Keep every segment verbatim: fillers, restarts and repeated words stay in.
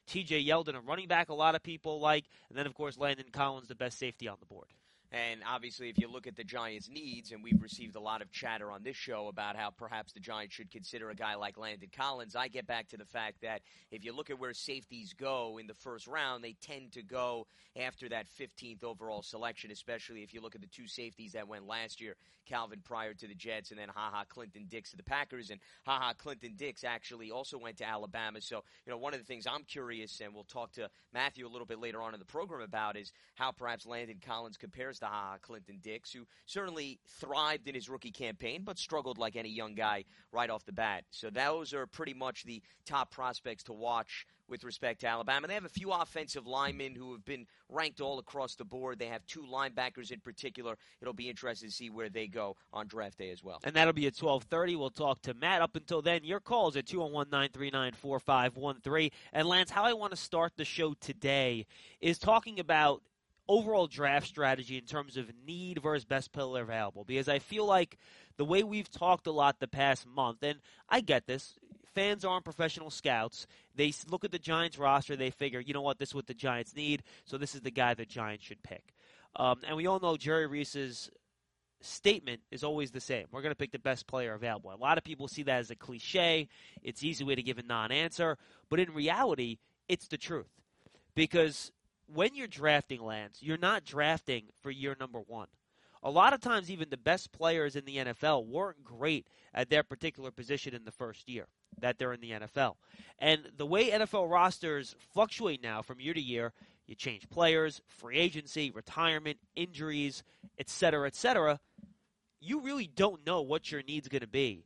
T J Yeldon, a running back a lot of people like, and then, of course, Landon Collins, the best safety on the board. And obviously, if you look at the Giants' needs, and we've received a lot of chatter on this show about how perhaps the Giants should consider a guy like Landon Collins, I get back to the fact that if you look at where safeties go in the first round, they tend to go after that fifteenth overall selection, especially if you look at the two safeties that went last year, Calvin Pryor to the Jets and then HaHa Clinton-Dix to the Packers. And HaHa Clinton-Dix actually also went to Alabama. So, you know, one of the things I'm curious, and we'll talk to Matthew a little bit later on in the program about, is how perhaps Landon Collins compares to HaHa Clinton-Dix, who certainly thrived in his rookie campaign, but struggled like any young guy right off the bat. So those are pretty much the top prospects to watch with respect to Alabama. They have a few offensive linemen who have been ranked all across the board. They have two linebackers in particular. It'll be interesting to see where they go on draft day as well. And that'll be at twelve thirty. We'll talk to Matt. Up until then, your calls at two oh one, nine three nine, four five one three. And Lance, how I want to start the show today is talking about overall draft strategy in terms of need versus best player available, because I feel like the way we've talked a lot the past month, and I get this, fans aren't professional scouts. They look at the Giants roster, they figure, you know what, this is what the Giants need, so this is the guy the Giants should pick. Um, and we all know Jerry Reese's statement is always the same. We're going to pick the best player available. A lot of people see that as a cliche. It's an easy way to give a non-answer. But in reality, it's the truth. Because when you're drafting, Lance, you're not drafting for year number one. A lot of times, even the best players in the N F L weren't great at their particular position in the first year that they're in the N F L. And the way N F L rosters fluctuate now from year to year, you change players, free agency, retirement, injuries, et cetera, et cetera, you really don't know what your need's going to be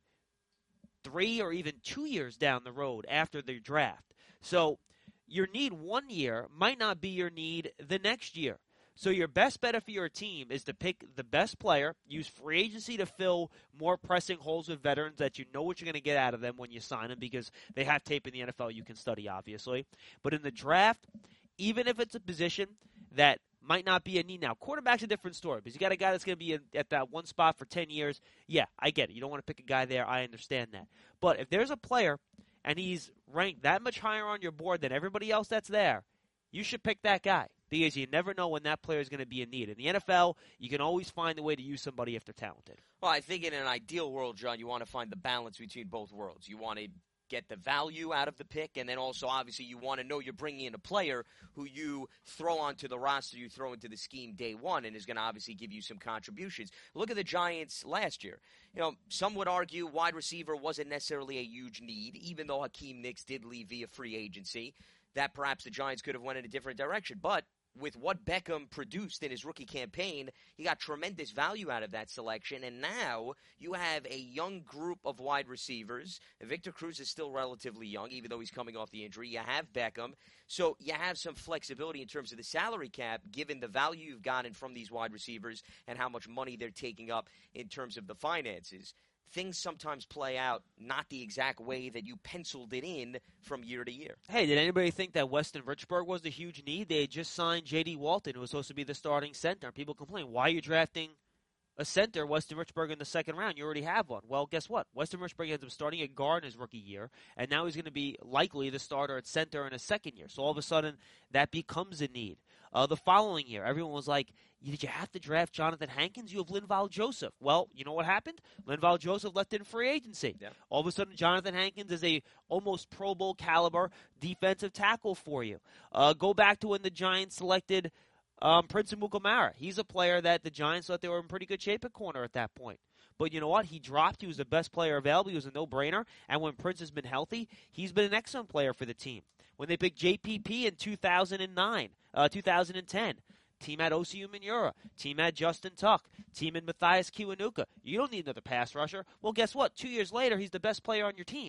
three or even two years down the road after the draft. So your need one year might not be your need the next year. So your best bet for your team is to pick the best player, use free agency to fill more pressing holes with veterans that you know what you're going to get out of them when you sign them, because they have tape in the N F L you can study, obviously. But in the draft, even if it's a position that might not be a need now, quarterback's a different story, because you got a guy that's going to be in, at that one spot for ten years. Yeah, I get it. You don't want to pick a guy there. I understand that. But if there's a player and he's ranked that much higher on your board than everybody else that's there, you should pick that guy, because you never know when that player is going to be in need. In the N F L, you can always find a way to use somebody if they're talented. Well, I think in an ideal world, John, you want to find the balance between both worlds. You want to get the value out of the pick, and then also, obviously, you want to know you're bringing in a player who you throw onto the roster, you throw into the scheme day one, and is going to obviously give you some contributions. Look at the Giants last year. You know, some would argue wide receiver wasn't necessarily a huge need, even though Hakeem Nicks did leave via free agency, that perhaps the Giants could have went in a different direction. But with what Beckham produced in his rookie campaign, he got tremendous value out of that selection. And now you have a young group of wide receivers. Victor Cruz is still relatively young, even though he's coming off the injury. You have Beckham. So you have some flexibility in terms of the salary cap, given the value you've gotten from these wide receivers and how much money they're taking up in terms of the finances. Things sometimes play out not the exact way that you penciled it in from year to year. Hey, did anybody think that Weston Richburg was the huge need? They had just signed J D Walton, who was supposed to be the starting center. People complain, why are you drafting a center, Weston Richburg, in the second round? You already have one. Well, guess what? Weston Richburg ends up starting at guard in his rookie year, and now he's going to be likely the starter at center in his second year. So all of a sudden, that becomes a need. Uh, the following year, everyone was like, did you have to draft Jonathan Hankins? You have Linval Joseph. Well, you know what happened? Linval Joseph left in free agency. Yeah. All of a sudden, Jonathan Hankins is a almost Pro Bowl caliber defensive tackle for you. Uh, go back to when the Giants selected um, Prince Amukamara. He's a player that the Giants thought they were in pretty good shape at corner at that point. But you know what? He dropped. He was the best player available. He was a no-brainer. And when Prince has been healthy, he's been an excellent player for the team. When they picked J P P in two thousand nine, uh, two thousand ten, team had Osi Umenyiora, team had Justin Tuck, team had Matthias Kiwanuka. You don't need another pass rusher. Well, guess what? Two years later, he's the best player on your team.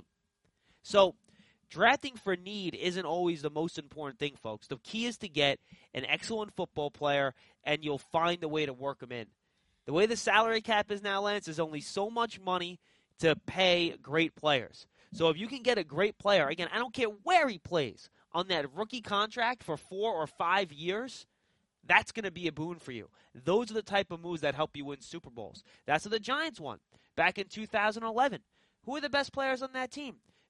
So drafting for need isn't always the most important thing, folks. The key is to get an excellent football player, and you'll find a way to work him in. The way the salary cap is now, Lance, is only so much money to pay great players. So if you can get a great player, again, I don't care where he plays, on that rookie contract for four or five years, that's going to be a boon for you. Those are the type of moves that help you win Super Bowls. That's what the Giants won back in two thousand eleven. Who are the best players on that team?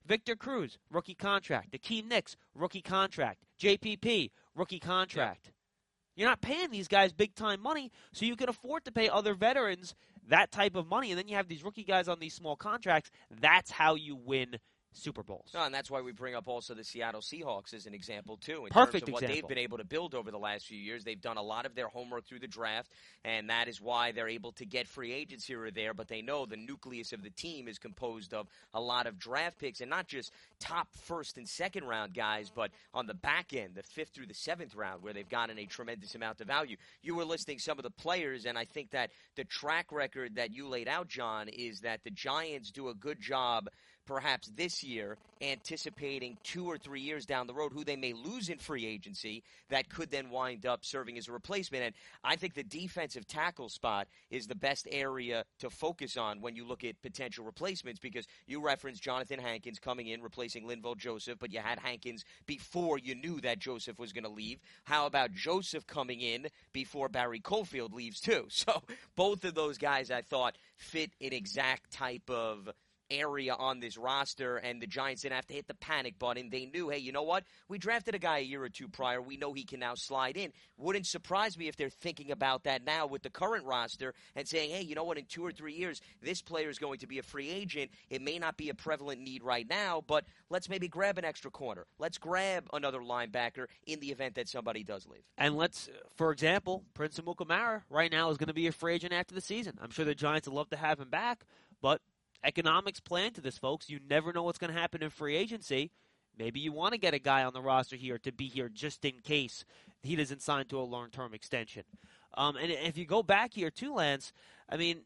Victor Cruz, rookie contract. Akeem Nicks, rookie contract. J P P, rookie contract. Yeah. You're not paying these guys big-time money, so you can afford to pay other veterans that type of money, and then you have these rookie guys on these small contracts. That's how you win Super Bowls. No, and that's why we bring up also the Seattle Seahawks as an example, too, in Perfect terms of what example. they've been able to build over the last few years. They've done a lot of their homework through the draft, and that is why they're able to get free agents here or there, but they know the nucleus of the team is composed of a lot of draft picks, and not just top first and second round guys, but on the back end, the fifth through the seventh round, where they've gotten a tremendous amount of value. You were listing some of the players, and I think that the track record that you laid out, John, is that the Giants do a good job perhaps this year, anticipating two or three years down the road who they may lose in free agency that could then wind up serving as a replacement. And I think the defensive tackle spot is the best area to focus on when you look at potential replacements, because you referenced Jonathan Hankins coming in, replacing Linval Joseph, but you had Hankins before you knew that Joseph was going to leave. How about Joseph coming in before Barry Cofield leaves too? So both of those guys, I thought, fit an exact type of area on this roster, and the Giants didn't have to hit the panic button. They knew, hey, you know what? We drafted a guy a year or two prior. We know he can now slide in. Wouldn't surprise me if they're thinking about that now with the current roster and saying, hey, you know what? In two or three years, this player is going to be a free agent. It may not be a prevalent need right now, but let's maybe grab an extra corner. Let's grab another linebacker in the event that somebody does leave. And let's, for example, Prince Amukamara right now is going to be a free agent after the season. I'm sure the Giants would love to have him back, but economics play into this, folks. You never know what's going to happen in free agency. Maybe you want to get a guy on the roster here to be here just in case he doesn't sign to a long-term extension. Um, and if you go back here too, Lance, I mean,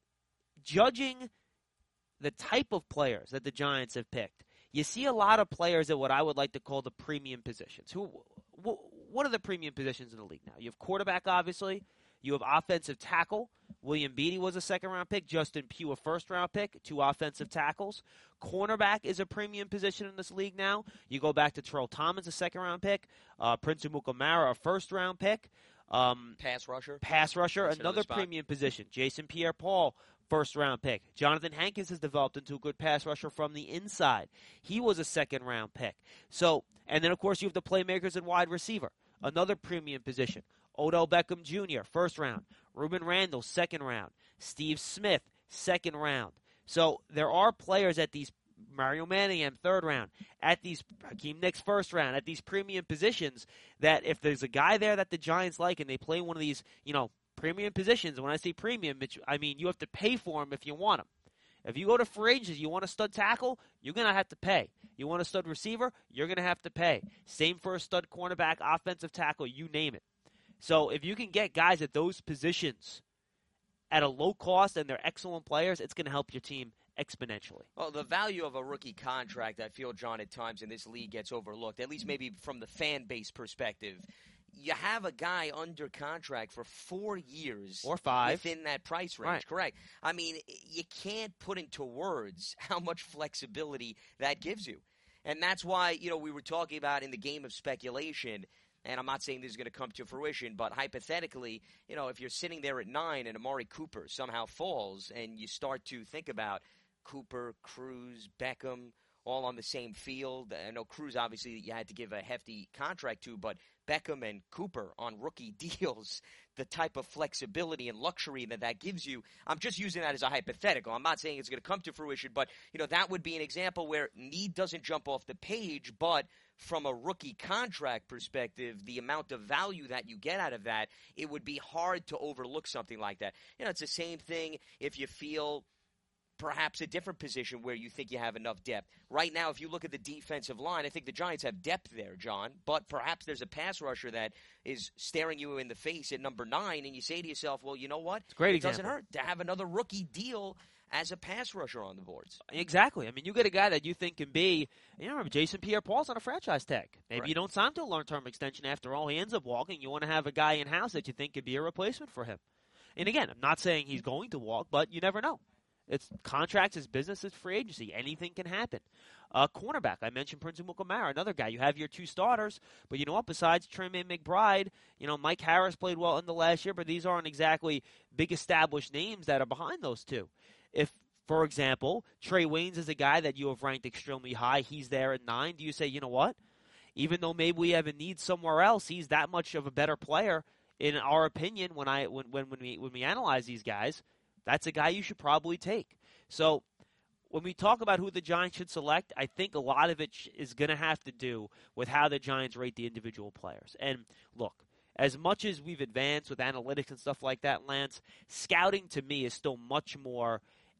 judging the type of players that the Giants have picked, you see a lot of players at what I would like to call the premium positions. Who, what are the premium positions in the league now? You have quarterback, obviously. You have offensive tackle. William Beatty was a second-round pick. Justin Pugh, a first-round pick. Two offensive tackles. Cornerback is a premium position in this league now. You go back to Terrell Thomas, a second-round pick. Uh, Prince Amukamara, a first-round pick. Um, pass rusher. Pass rusher, That's another premium position. Jason Pierre-Paul, first-round pick. Jonathan Hankins has developed into a good pass rusher from the inside. He was a second-round pick. So, and then, of course, you have the playmakers and wide receiver, another premium position. Odell Beckham Junior, first round. Ruben Randall, second round. Steve Smith, second round. So there are players at these, Mario Manningham, third round, at these, Hakeem Nicks, first round, at these premium positions that if there's a guy there that the Giants like and they play one of these, you know, premium positions, when I say premium, I mean you have to pay for them if you want them. If you go to free agency, you want a stud tackle, you're going to have to pay. You want a stud receiver, you're going to have to pay. Same for a stud cornerback, offensive tackle, you name it. So if you can get guys at those positions at a low cost and they're excellent players, it's going to help your team exponentially. Well, the value of a rookie contract, I feel, John, at times in this league gets overlooked, at least maybe from the fan base perspective. You have a guy under contract for four years. Or five. Within that price range, right. Correct. I mean, you can't put into words how much flexibility that gives you. And that's why, you know, we were talking about in the game of speculation, and I'm not saying this is going to come to fruition, but hypothetically, you know, if you're sitting there at nine and Amari Cooper somehow falls and you start to think about Cooper, Cruz, Beckham, all on the same field. I know Cruz, obviously, you had to give a hefty contract to, but Beckham and Cooper on rookie deals, the type of flexibility and luxury that that gives you, I'm just using that as a hypothetical. I'm not saying it's going to come to fruition, but, you know, that would be an example where need doesn't jump off the page, but from a rookie contract perspective, the amount of value that you get out of that, it would be hard to overlook something like that. You know, it's the same thing if you feel perhaps a different position where you think you have enough depth. Right now, if you look at the defensive line, I think the Giants have depth there, John, but perhaps there's a pass rusher that is staring you in the face at number nine, and you say to yourself, well, you know what? It's a great it example. Doesn't hurt to have another rookie deal as a pass rusher on the boards. Exactly. I mean, you get a guy that you think can be, you know, remember Jason Pierre-Paul's on a franchise tag. Maybe right. you don't sign to a long-term extension after all. He ends up walking. You want to have a guy in-house that you think could be a replacement for him. And again, I'm not saying he's going to walk, but you never know. It's contracts, it's business, it's free agency. Anything can happen. Uh, cornerback, I mentioned Prince Amukamara, another guy. You have your two starters, but you know what? Besides Tremaine McBride, you know, Mike Harris played well in the last year, but these aren't exactly big established names that are behind those two. If For example, Trey Waynes is a guy that you have ranked extremely high. He's there at nine. Do you say, you know what? Even though maybe we have a need somewhere else, he's that much of a better player, in our opinion, when I when when, when we when we analyze these guys, that's a guy you should probably take. So when we talk about who the Giants should select, I think a lot of it is going to have to do with how the Giants rate the individual players. And look, as much as we've advanced with analytics and stuff like that, Lance, scouting to me is still much more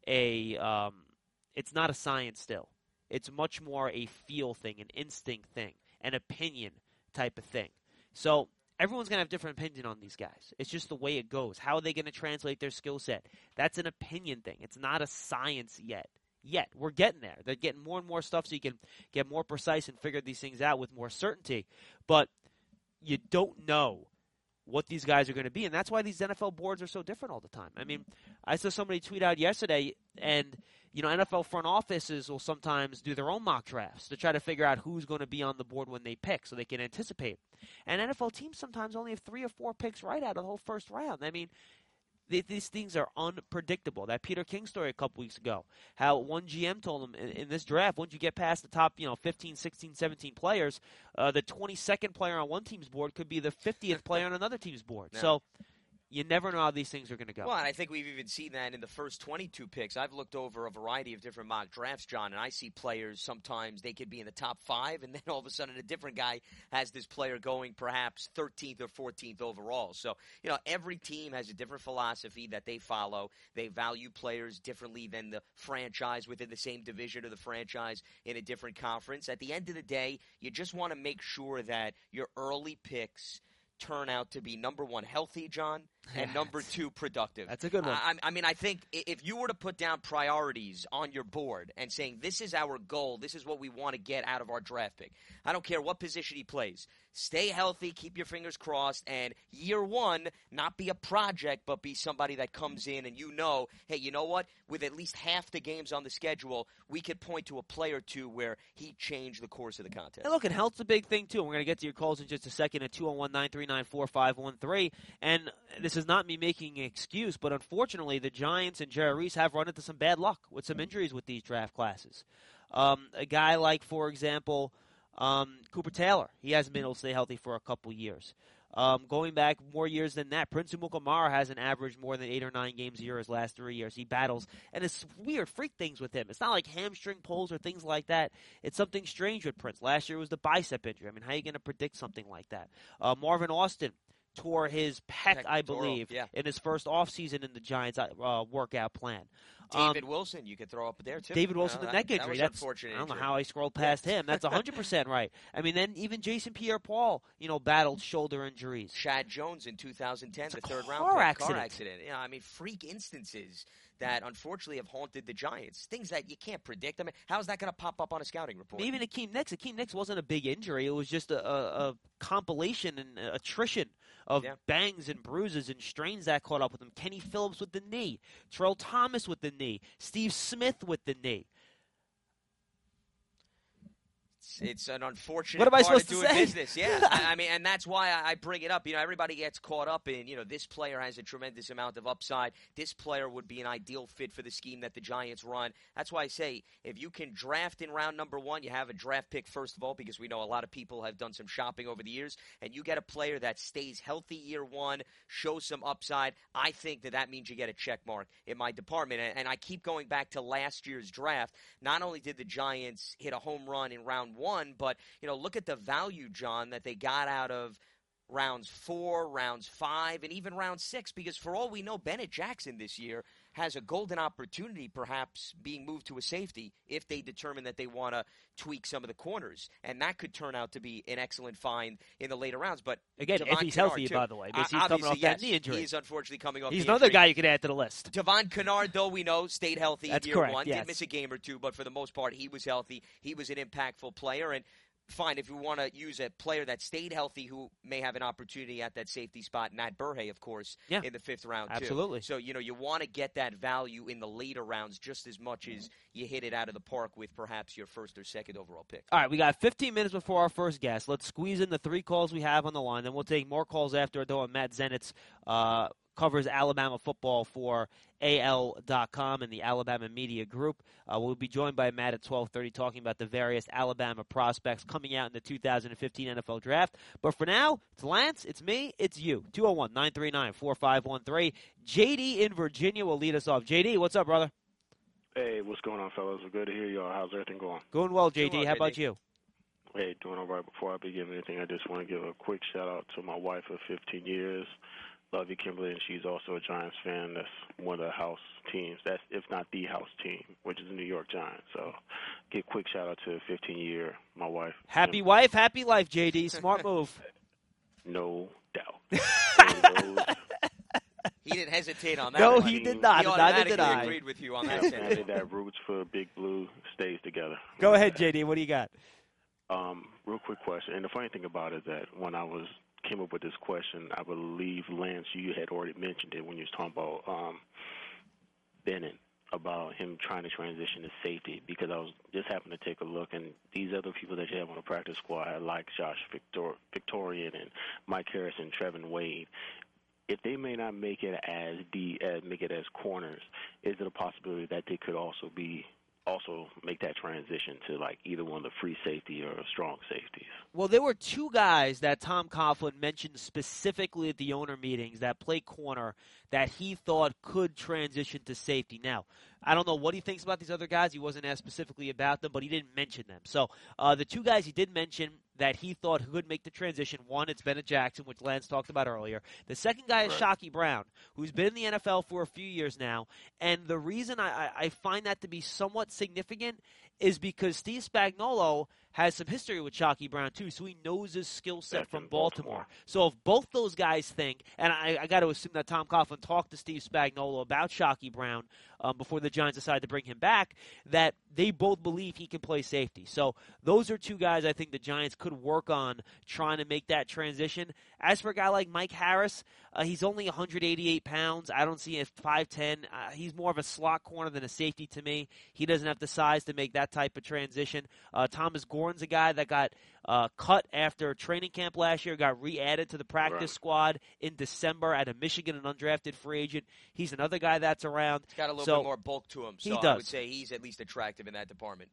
a um, it's not a science still. It's much more a feel thing, an instinct thing, an opinion type of thing. So everyone's going to have different opinion on these guys. It's just the way it goes. How are they going to translate their skill set? That's an opinion thing. It's not a science yet. Yet. We're getting there. They're getting more and more stuff so you can get more precise and figure these things out with more certainty. But you don't know what these guys are going to be, and that's why these N F L boards are so different all the time. I mean, I saw somebody tweet out yesterday, and you know, N F L front offices will sometimes do their own mock drafts to try to figure out who's going to be on the board when they pick so they can anticipate. And N F L teams sometimes only have three or four picks right out of the whole first round. I mean, these things are unpredictable. That Peter King story a couple weeks ago, how one G M told him in, in this draft, once you get past the top, you know, fifteen, sixteen, seventeen players, uh, the twenty-second player on one team's board could be the fiftieth player on another team's board. No. So you never know how these things are going to go. Well, and I think we've even seen that in the first twenty-two picks. I've looked over a variety of different mock drafts, John, and I see players sometimes they could be in the top five, and then all of a sudden a different guy has this player going perhaps thirteenth or fourteenth overall. So, you know, every team has a different philosophy that they follow. They value players differently than the franchise within the same division or the franchise in a different conference. At the end of the day, you just want to make sure that your early picks turn out to be, number one, healthy, John, and number two, productive. That's a good one. I, I mean, I think if you were to put down priorities on your board and saying this is our goal, this is what we want to get out of our draft pick, I don't care what position he plays. Stay healthy, keep your fingers crossed, and year one, not be a project, but be somebody that comes in and you know, hey, you know what? With at least half the games on the schedule, we could point to a play or two where he changed the course of the contest. And look, and health's a big thing, too. We're going to get to your calls in just a second at two oh one, nine three nine, four five one three. And this is not me making an excuse, but unfortunately, the Giants and Jerry Reese have run into some bad luck with some injuries with these draft classes. Um, a guy like, for example, Um, Cooper Taylor, he hasn't been able to stay healthy for a couple years. Um, going back more years than that, Prince Umukamara hasn't averaged more than eight or nine games a year his last three years. He battles, and it's weird freak things with him. It's not like hamstring pulls or things like that. It's something strange with Prince. Last year was the bicep injury. I mean, how are you going to predict something like that? Uh, Marvin Austin tore his pec, I believe, yeah. in his first offseason in the Giants' uh, workout plan. David um, Wilson, you could throw up there, too. David Wilson, uh, the neck that, injury. That was That's unfortunate I don't injury. know how I scrolled past him. That's one hundred percent right. I mean, then even Jason Pierre-Paul, you know, battled shoulder injuries. Shad Jones in two thousand ten, it's the a third car round pick, accident. car accident. Yeah, I mean, freak instances that unfortunately have haunted the Giants. Things that you can't predict. I mean, how is that going to pop up on a scouting report? Even Akeem Nicks. Akeem Nicks wasn't a big injury. It was just a, a, a compilation and attrition of yeah. bangs and bruises and strains that caught up with him. Kenny Phillips with the knee. Terrell Thomas with the knee. Steve Smith with the knee. It's an unfortunate what am I part supposed of doing to say? business. Yeah, I, I mean, and that's why I bring it up. You know, everybody gets caught up in, you know, this player has a tremendous amount of upside. This player would be an ideal fit for the scheme that the Giants run. That's why I say if you can draft in round number one, you have a draft pick first of all, because we know a lot of people have done some shopping over the years, and you get a player that stays healthy year one, shows some upside. I think that that means you get a check mark in my department. And, and I keep going back to last year's draft. Not only did the Giants hit a home run in round one, but, you know, look at the value, John, that they got out of rounds four, rounds five, and even round six, because for all we know, Bennett Jackson this year has a golden opportunity perhaps being moved to a safety if they determine that they want to tweak some of the corners. And that could turn out to be an excellent find in the later rounds. But again, Devon if he's Kennard, healthy, too. by the way, because Uh, he's coming off yes, that knee injury. He's unfortunately coming off He's the another injury. guy you could add to the list. Devon Kennard, though, we know, stayed healthy That's in year correct, one. yes. Did miss a game or two, but for the most part, he was healthy. He was an impactful player. And fine, if you want to use a player that stayed healthy who may have an opportunity at that safety spot, Matt Burhay, of course, yeah, in the fifth round, too. absolutely. So, you know, you want to get that value in the later rounds just as much as you hit it out of the park with perhaps your first or second overall pick. All right, we got fifteen minutes before our first guest. Let's squeeze in the three calls we have on the line, then we'll take more calls after, though, on Matt Zenit's uh, covers Alabama football for A L dot com and the Alabama Media Group. Uh, we'll be joined by Matt at twelve thirty talking about the various Alabama prospects coming out in the two thousand fifteen N F L Draft. But for now, it's Lance, it's me, it's you. two oh one, nine three nine, four five one three. J D in Virginia will lead us off. J D, what's up, brother? Hey, what's going on, fellas? Good to hear y'all. How's everything going? Going well, J D. Doing well, How J D. about you? Hey, doing all right. Before I begin anything, I just want to give a quick shout-out to my wife of fifteen years. Love you, Kimberly, and she's also a Giants fan. That's one of the house teams. That's, if not the house team, which is the New York Giants. So give a quick shout-out to fifteen-year, my wife. Happy wife, happy life, J D. Smart move. No doubt. And those- He didn't hesitate on that. No, one. he did not. He Neither automatically did I. agreed with you on that Yeah, sentence. family that roots for Big Blue stays together. Go ahead, J D. What do you got? Um, real quick question. And the funny thing about it is that when I was came up with this question, I believe, Lance, you had already mentioned it when you was talking about um, Bennett, about him trying to transition to safety, because I was just happened to take a look, and these other people that you have on the practice squad, like Josh Victor, Victorian and Mike Harrison, Trevin Wade, if they may not make it as the as make it as corners, is it a possibility that they could also be also make that transition to like either one of the free safety or strong safeties? Well, there were two guys that Tom Coughlin mentioned specifically at the owner meetings that play corner that he thought could transition to safety. Now, I don't know what he thinks about these other guys. He wasn't asked specifically about them, but he didn't mention them. So uh, the two guys he did mention that he thought could make the transition, one, it's Bennett Jackson, which Lance talked about earlier. The second guy is Right. Shockey Brown, who's been in the N F L for a few years now. And the reason I, I, I find that to be somewhat significant is because Steve Spagnuolo has some history with Shockey Brown, too, so he knows his skill set Back from in Baltimore. Baltimore. So if both those guys think, and I, I got to assume that Tom Coughlin talked to Steve Spagnuolo about Shockey Brown um, before the Giants decided to bring him back, that they both believe he can play safety. So those are two guys I think the Giants could work on trying to make that transition. As for a guy like Mike Harris, uh, he's only one hundred eighty-eight pounds. I don't see him at five ten. Uh, he's more of a slot corner than a safety to me. He doesn't have the size to make that type of transition. Uh, Thomas Gordon's a guy that got uh, cut after training camp last year, got re-added to the practice Right. squad in December at a Michigan, an undrafted free agent. He's another guy that's around. He's got a little So- bit more bulk to him, He so I does. would say he's at least attractive in that department.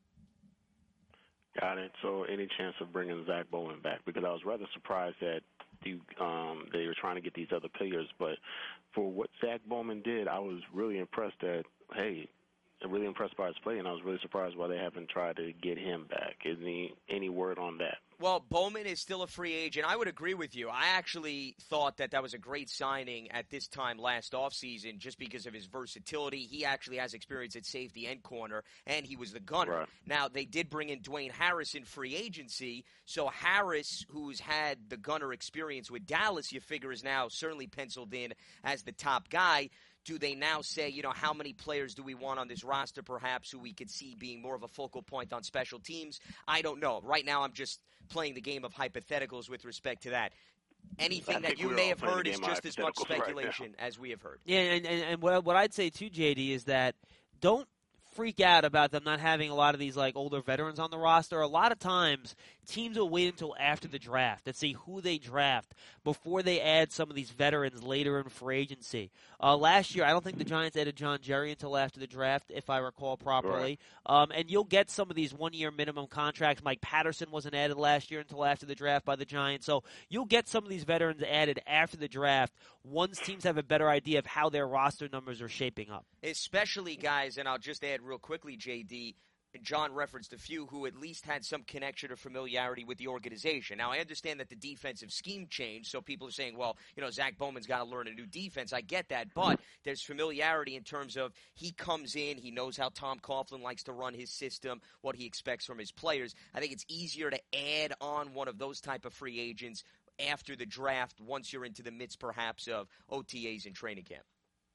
Got it. So any chance of bringing Zach Bowman back? Because I was rather surprised that you, um, they were trying to get these other players, but for what Zach Bowman did, I was really impressed that, hey, really impressed by his play, and I was really surprised why they haven't tried to get him back. Is any, any word on that? Well, Bowman is still a free agent. I would agree with you. I actually thought that that was a great signing at this time last offseason just because of his versatility. He actually has experience at safety and corner, and he was the gunner. Right. Now, they did bring in Dwayne Harris in free agency, so Harris, who's had the gunner experience with Dallas, you figure is now certainly penciled in as the top guy. Do they now say, you know, how many players do we want on this roster perhaps who we could see being more of a focal point on special teams? I don't know. Right now I'm just playing the game of hypotheticals with respect to that. Anything I that think you we're may all have playing heard the is game of just as much hypotheticals right now. speculation as we have heard. Yeah, and, and, and what, what I'd say too, J D, is that don't freak out about them not having a lot of these like older veterans on the roster. A lot of times, teams will wait until after the draft and see who they draft before they add some of these veterans later in free agency. Uh, last year, I don't think the Giants added John Jerry until after the draft, if I recall properly. Um, and you'll get some of these one-year minimum contracts. Mike Patterson wasn't added last year until after the draft by the Giants. So you'll get some of these veterans added after the draft once teams have a better idea of how their roster numbers are shaping up. Especially guys, and I'll just add real quickly, J D, John referenced a few who at least had some connection or familiarity with the organization. Now, I understand that the defensive scheme changed, so people are saying, well, you know, Zach Bowman's got to learn a new defense. I get that, but there's familiarity in terms of he comes in, he knows how Tom Coughlin likes to run his system, what he expects from his players. I think it's easier to add on one of those type of free agents after the draft once you're into the midst, perhaps, of O T As and training camp.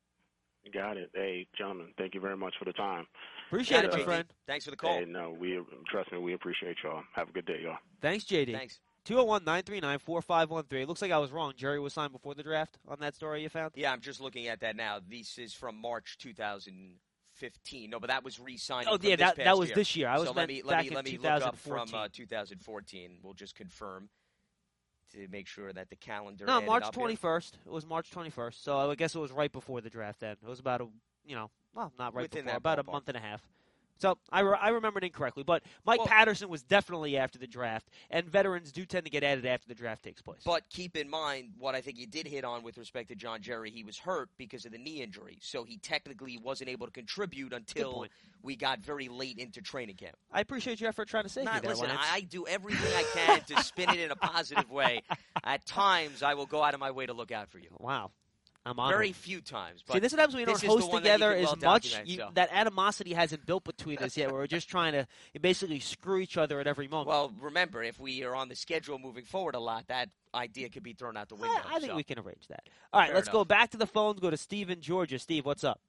Got it. Hey, gentlemen, thank you very much for the time. Appreciate Got it, my J D. friend. Thanks for the call. Hey, no, we trust me, we appreciate y'all. Have a good day, y'all. Thanks, J D. Thanks. two oh one, nine three nine, four five one three. It looks like I was wrong. Jerry was signed before the draft on that story you found? Yeah, I'm just looking at that now. This is from March two thousand fifteen. No, but that was re-signed. Oh, from yeah, this that, past that was year. this year. I was so meant let me back let me in let me two look thousand up fourteen. from uh, two thousand fourteen. We'll just confirm. to make sure that the calendar. No, added March up here? twenty-first. It was March twenty-first. So I guess it was right before the draft. Then it was about a you know well not right Within before that about ballpark. a month and a half. So I, re- I remembered incorrectly, but Mike Well- Patterson was definitely after the draft, and veterans do tend to get added after the draft takes place. But keep in mind what I think you did hit on with respect to John Jerry. He was hurt because of the knee injury, so he technically wasn't able to contribute until point. we got very late into training camp. I appreciate your effort trying to save Not, me there, listen, Lance. I do everything I can to spin it in a positive way. At times, I will go out of my way to look out for you. Wow. I'm honored. Very few times. But See, this is what happens when you this don't is the host one that you together can as well much. document, You, so. That animosity hasn't built between us yet. Where we're just trying to basically screw each other at every moment. Well, remember, if we are on the schedule moving forward a lot, that idea could be thrown out the window. I, I think so. we can arrange that. All right, Fair let's enough. go back to the phones. Go to Steve in Georgia. Steve, what's up?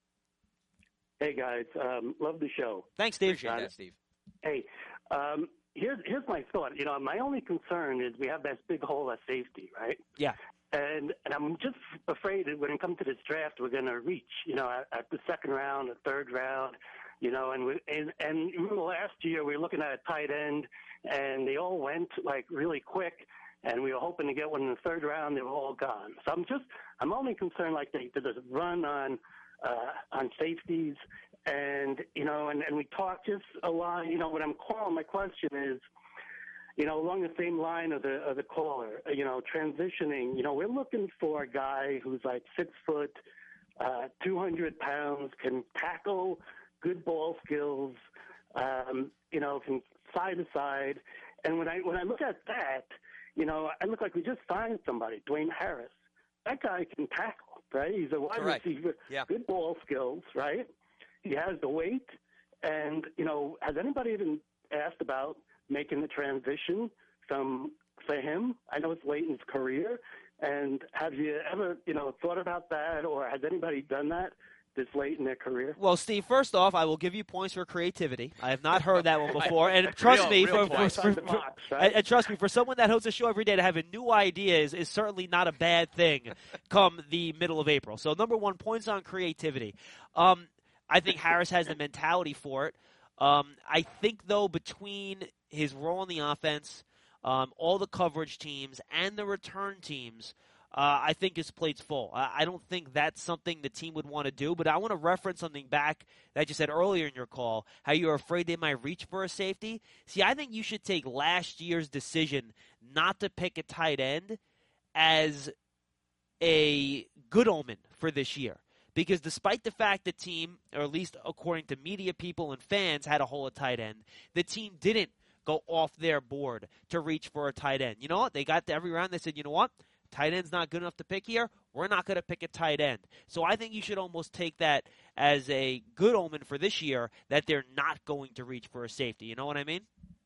Hey guys, um, love the show. Thanks, Steve. Appreciate that, Steve. Hey, um, here's here's my thought. You know, my only concern is we have this big hole at safety, right? Yeah. And and I'm just afraid that when it comes to this draft, we're going to reach, you know, at, at the second round, the third round, you know, and we and and remember last year we were looking at a tight end, and they all went like really quick, and we were hoping to get one in the third round. They were all gone. So I'm just I'm only concerned like they did a run on uh, on safeties, and you know, and and we talked just a lot. You know, what I'm calling my question is, you know, along the same line of the of the caller, you know, transitioning. You know, we're looking for a guy who's like six foot, uh, two hundred pounds, can tackle, good ball skills, um, you know, from side to side. And when I when I look at that, you know, I look like we just signed somebody, Dwayne Harris. That guy can tackle, right? He's a wide Correct. receiver, Yeah. good ball skills, right? He has the weight, and you know, has anybody even asked about making the transition from for him? I know it's late in his career, and have you ever, you know, thought about that, or has anybody done that this late in their career? Well, Steve, first off, I will give you points for creativity. I have not heard that one before, and trust Real- me, real for, points. for, for, Outside the for- box, right? and, and trust me, for someone that hosts a show every day to have a new idea is, is certainly not a bad thing. Come the middle of April, so number one, points on creativity. Um, I think Harris has the mentality for it. Um, I think though, between his role in the offense, um, all the coverage teams, and the return teams, uh, I think his plate's full. I, I don't think that's something the team would want to do, but I want to reference something back that you said earlier in your call, how you were afraid they might reach for a safety. See, I think you should take last year's decision not to pick a tight end as a good omen for this year. Because despite the fact the team, or at least according to media people and fans, had a hole at tight end, the team didn't go off their board to reach for a tight end. You know what? They got to every round. They said, you know what? Tight end's not good enough to pick here. We're not going to pick a tight end. So I think you should almost take that as a good omen for this year that they're not going to reach for a safety. You know what I mean?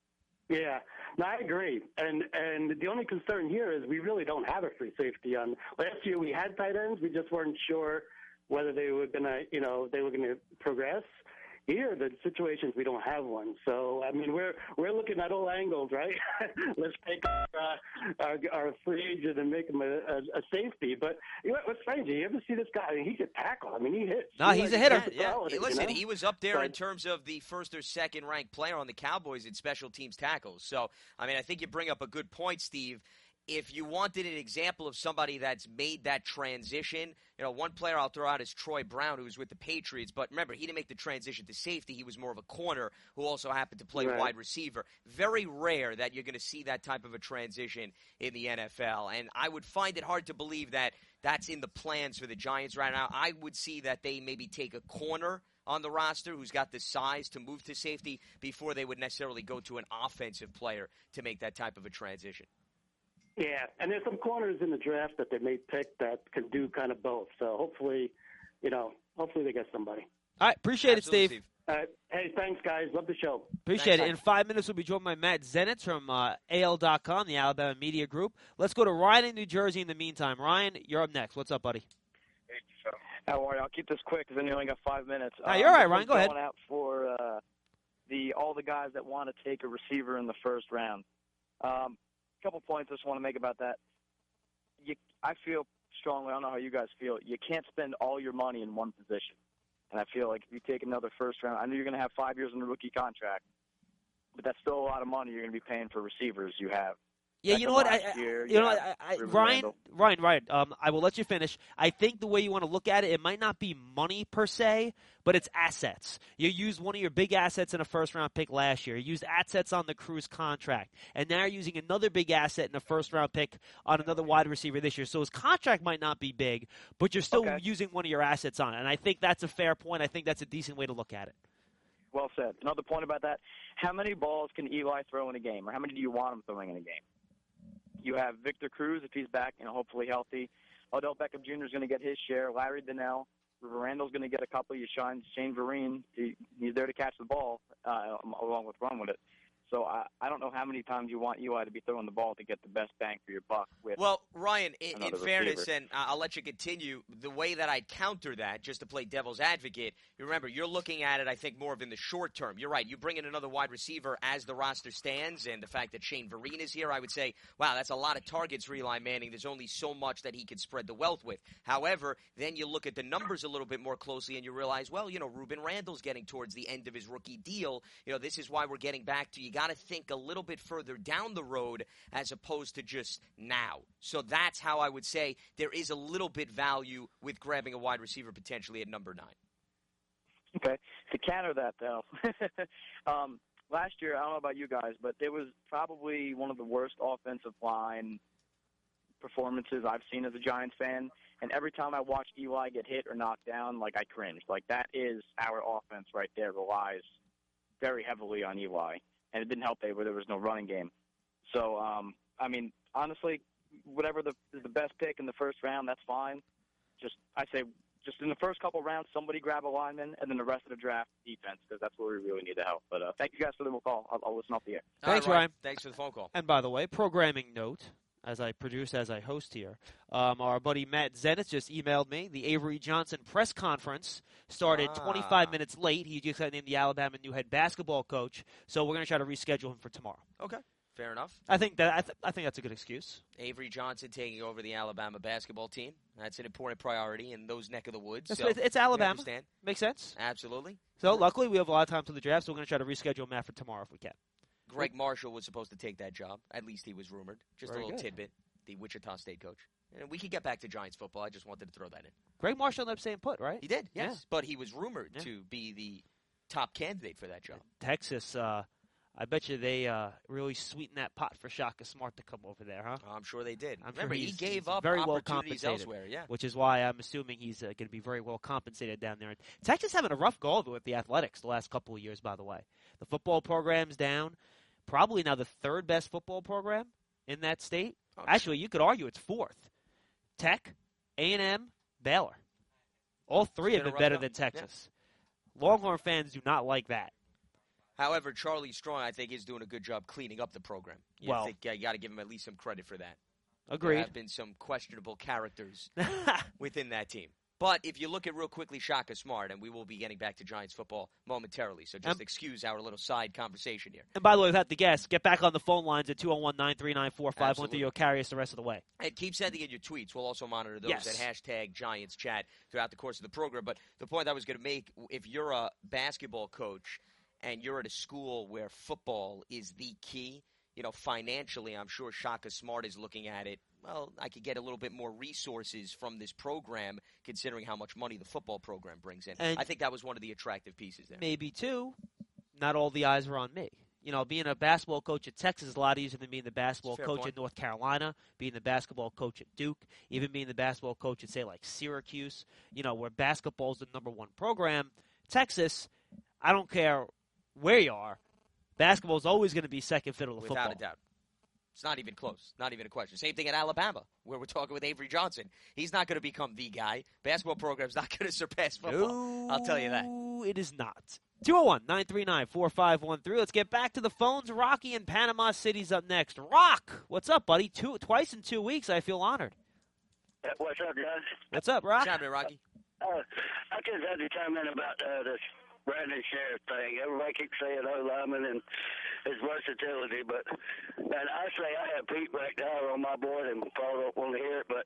Yeah, no, I agree. And and the only concern here is we really don't have a free safety on. Last year we had tight ends. We just weren't sure whether they were going to, you know, they were going to progress. Here, the situations we don't have one. So, I mean, we're we're looking at all angles, right? Let's take our, uh, our our free agent and make him a, a, a safety. But you know, what's strange? You ever see this guy? I mean, he could tackle. I mean, he hits. No, he's like a hitter. physical Yeah, quality, hey, you listen, know? he was up there But- in terms of the first or second ranked player on the Cowboys in special teams tackles. So, I mean, I think you bring up a good point, Steve. If you wanted an example of somebody that's made that transition, you know, one player I'll throw out is Troy Brown, who was with the Patriots. But remember, he didn't make the transition to safety. He was more of a corner who also happened to play Right. wide receiver. Very rare that you're going to see that type of a transition in the N F L. And I would find it hard to believe that that's in the plans for the Giants right now. I would see that they maybe take a corner on the roster who's got the size to move to safety before they would necessarily go to an offensive player to make that type of a transition. Yeah, and there's some corners in the draft that they may pick that can do kind of both. So hopefully, you know, hopefully they get somebody. All right, appreciate Absolutely, it, Steve. All right. Hey, thanks, guys. Love the show. Appreciate Thanks, it. In five minutes, we'll be joined by Matt Zenitz from uh, A L dot com, the Alabama Media Group. Let's go to Ryan in New Jersey in the meantime. Ryan, you're up next. What's up, buddy? Hey, so how are you? I'll keep this quick because I only got five minutes. No, you're all right, this Ryan. one's Go ahead. Going out for uh, the all the guys that want to take a receiver in the first round. Um, a couple points I just want to make about that. You, I feel strongly. I don't know how you guys feel. You can't spend all your money in one position. And I feel like if you take another first round, I know you're going to have five years on the rookie contract, but that's still a lot of money you're going to be paying for receivers you have. Yeah, you know what? I, Last I, year, you know, have what? I, I, Ruben Ryan, Randall. Ryan, Ryan. Um, I will let you finish. I think the way you want to look at it, it might not be money per se, but it's assets. You used one of your big assets in a first-round pick last year. You used assets on the Cruz contract, and now you're using another big asset in a first-round pick on another wide receiver this year. So his contract might not be big, but you're still Okay. using one of your assets on it. And I think that's a fair point. I think that's a decent way to look at it. Well said. Another point about that, how many balls can Eli throw in a game, or how many do you want him throwing in a game? You have Victor Cruz, if he's back, you know, hopefully healthy. Odell Beckham Junior is going to get his share. Larry Donnell. Randall's going to get a couple. You shine Shane Vereen. He, he's there to catch the ball uh, along with run with it. So I, I don't know how many times you want Eli to be throwing the ball to get the best bang for your buck. With Well, Ryan, in, in another fairness, receiver. and I'll let you continue, the way that I'd counter that, just to play devil's advocate, you remember, you're looking at it, I think, more of in the short term. You're right. You bring in another wide receiver as the roster stands, and the fact that Shane Vereen is here, I would say, wow, that's a lot of targets for Eli Manning. There's only so much that he could spread the wealth with. However, then you look at the numbers a little bit more closely, and you realize, well, you know, Ruben Randall's getting towards the end of his rookie deal. You know, this is why we're getting back to, you got to think a little bit further down the road as opposed to just now. So that's how I would say there is a little bit value with grabbing a wide receiver potentially at number nine. Okay. To counter that, though, um, last year, I don't know about you guys, but there was probably one of the worst offensive line performances I've seen as a Giants fan. And every time I watch Eli get hit or knocked down, like, I cringed. Like, that is our offense right there, relies very heavily on Eli. And it didn't help that there was no running game. So, um, I mean, honestly, whatever the is the best pick in the first round, that's fine. Just, I say, just in the first couple rounds, somebody grab a lineman, and then the rest of the draft, defense, because that's where we really need the help. But uh, thank you guys for the call. I'll, I'll listen off the air. Thanks, All right, Ryan. Thanks for the phone call. And by the way, programming note, as I produce, as I host here, um, our buddy Matt Zenith just emailed me. The Avery Johnson press conference started Ah. twenty-five minutes late. He just got named the Alabama new head basketball coach, so we're going to try to reschedule him for tomorrow. Okay, fair enough. I think that I, th- I think that's a good excuse. Avery Johnson taking over the Alabama basketball team. That's an important priority in those neck of the woods. It's, so it's, it's we Alabama. understand. Makes sense. Absolutely. So luckily we have a lot of time to the draft, so we're going to try to reschedule Matt for tomorrow if we can. Greg Marshall was supposed to take that job. At least he was rumored. Just Very a little good. tidbit. The Wichita State coach. And we could get back to Giants football. I just wanted to throw that in. Greg Marshall ended up staying put, right? He did, yes. Yeah. But he was rumored Yeah. to be the top candidate for that job. Texas, uh, I bet you they uh, really sweetened that pot for Shaka Smart to come over there, huh? I'm sure they did. I'm Remember, sure he he's- gave he's up very well opportunities compensated. elsewhere. Yeah. Which is why I'm assuming he's uh, going to be very well compensated down there. Texas having a rough go of it with the athletics the last couple of years, by the way. The football program's down. Probably now the third best football program in that state. Oh, Actually, you could argue it's fourth. Tech, A and M, Baylor. All three It's have been been a rough better go. than Texas. Longhorn fans do not like that. However, Charlie Strong, I think, is doing a good job cleaning up the program. You Well- think, yeah, you got to give him at least some credit for that. There Agreed. have been some questionable characters within that team. But if you look at real quickly Shaka Smart, and we will be getting back to Giants football momentarily, so just Um, excuse our little side conversation here. And by the way, without the guest, get back on the phone lines at two oh one, nine three nine, four five one three. Absolutely. You'll carry us the rest of the way. And keep sending in your tweets. We'll also monitor those Yes. at hashtag Giants Chat throughout the course of the program. But the point I was going to make, if you're a basketball coach and you're at a school where football is the key, you know, financially, I'm sure Shaka Smart is looking at it. Well, I could get a little bit more resources from this program, considering how much money the football program brings in. And I think that was one of the attractive pieces there. Maybe, too, not all the eyes are on me. You know, being a basketball coach at Texas is a lot easier than being the basketball Fair coach point. at North Carolina, being the basketball coach at Duke, even being the basketball coach at, say, like Syracuse, you know, where basketball's the number one program. Texas, I don't care where you are, basketball's always going to be second fiddle to Without football. a doubt. It's not even close. Not even a question. Same thing at Alabama, where we're talking with Avery Johnson. He's not going to become the guy. Basketball program's not going to surpass football. No, I'll tell you that. it is not. two oh one, nine three nine, four five one three. Let's get back to the phones. Rocky in Panama City's up next. Rock, what's up, buddy? Two, twice in two weeks. I feel honored. What's up, guys? What's up, Rock? What's happening, Rocky? Uh, I just had to chime in about uh, this Brandon Sheriff thing. Everybody keeps saying O lineman and his versatility, but and I say I had Pete back there on my board and Paul don't want to hear it, but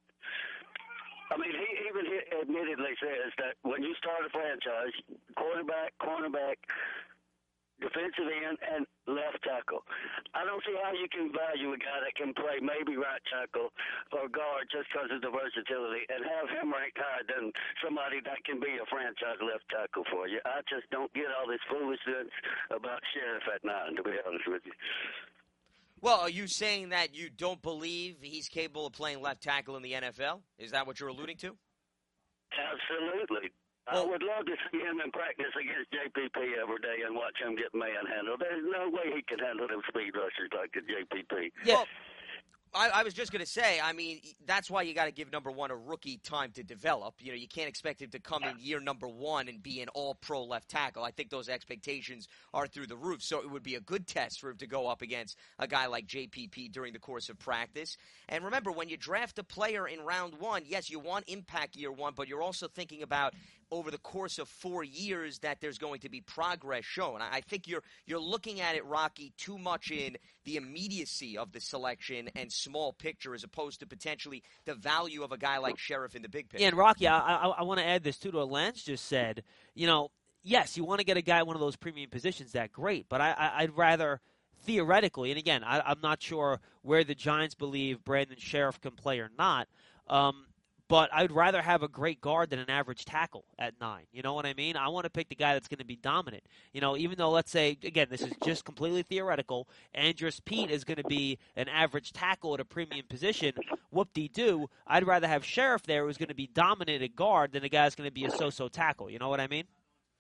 I mean he even he admittedly says that when you start a franchise, quarterback, cornerback, defensive end, and left tackle. I don't see how you can value a guy that can play maybe right tackle or guard just because of the versatility and have him ranked higher than somebody that can be a franchise left tackle for you. I just don't get all this foolishness about Sheriff at nine, to be honest with you. Well, are you saying that you don't believe he's capable of playing left tackle in the N F L? Is that what you're alluding to? Absolutely. Well, I would love to see him in practice against J P P every day and watch him get manhandled. There's no way he can handle them speed rushers like the J P P. Yeah. Well, I, I was just going to say, I mean, that's why you got to give number one a rookie time to develop. You know, you can't expect him to come in year number one and be an all-pro left tackle. I think those expectations are through the roof. So it would be a good test for him to go up against a guy like J P P during the course of practice. And remember, when you draft a player in round one, yes, you want impact year one, but you're also thinking about over the course of four years that there's going to be progress shown. I think you're you're looking at it, Rocky, too much in the immediacy of the selection and small picture as opposed to potentially the value of a guy like Sheriff in the big picture. Yeah, and Rocky, I, I, I want to add this too to what Lance just said. You know, yes, you want to get a guy in one of those premium positions, that's great, but I, I, I'd rather theoretically, and again, I, I'm not sure where the Giants believe Brandon Sheriff can play or not, um, but I'd rather have a great guard than an average tackle at nine. You know what I mean? I want to pick the guy that's going to be dominant. You know, even though, let's say, again, this is just completely theoretical, Andrus Peat is going to be an average tackle at a premium position, whoop-de-doo, I'd rather have Sheriff there who's going to be dominant at guard than a guy that's going to be a so-so tackle. You know what I mean?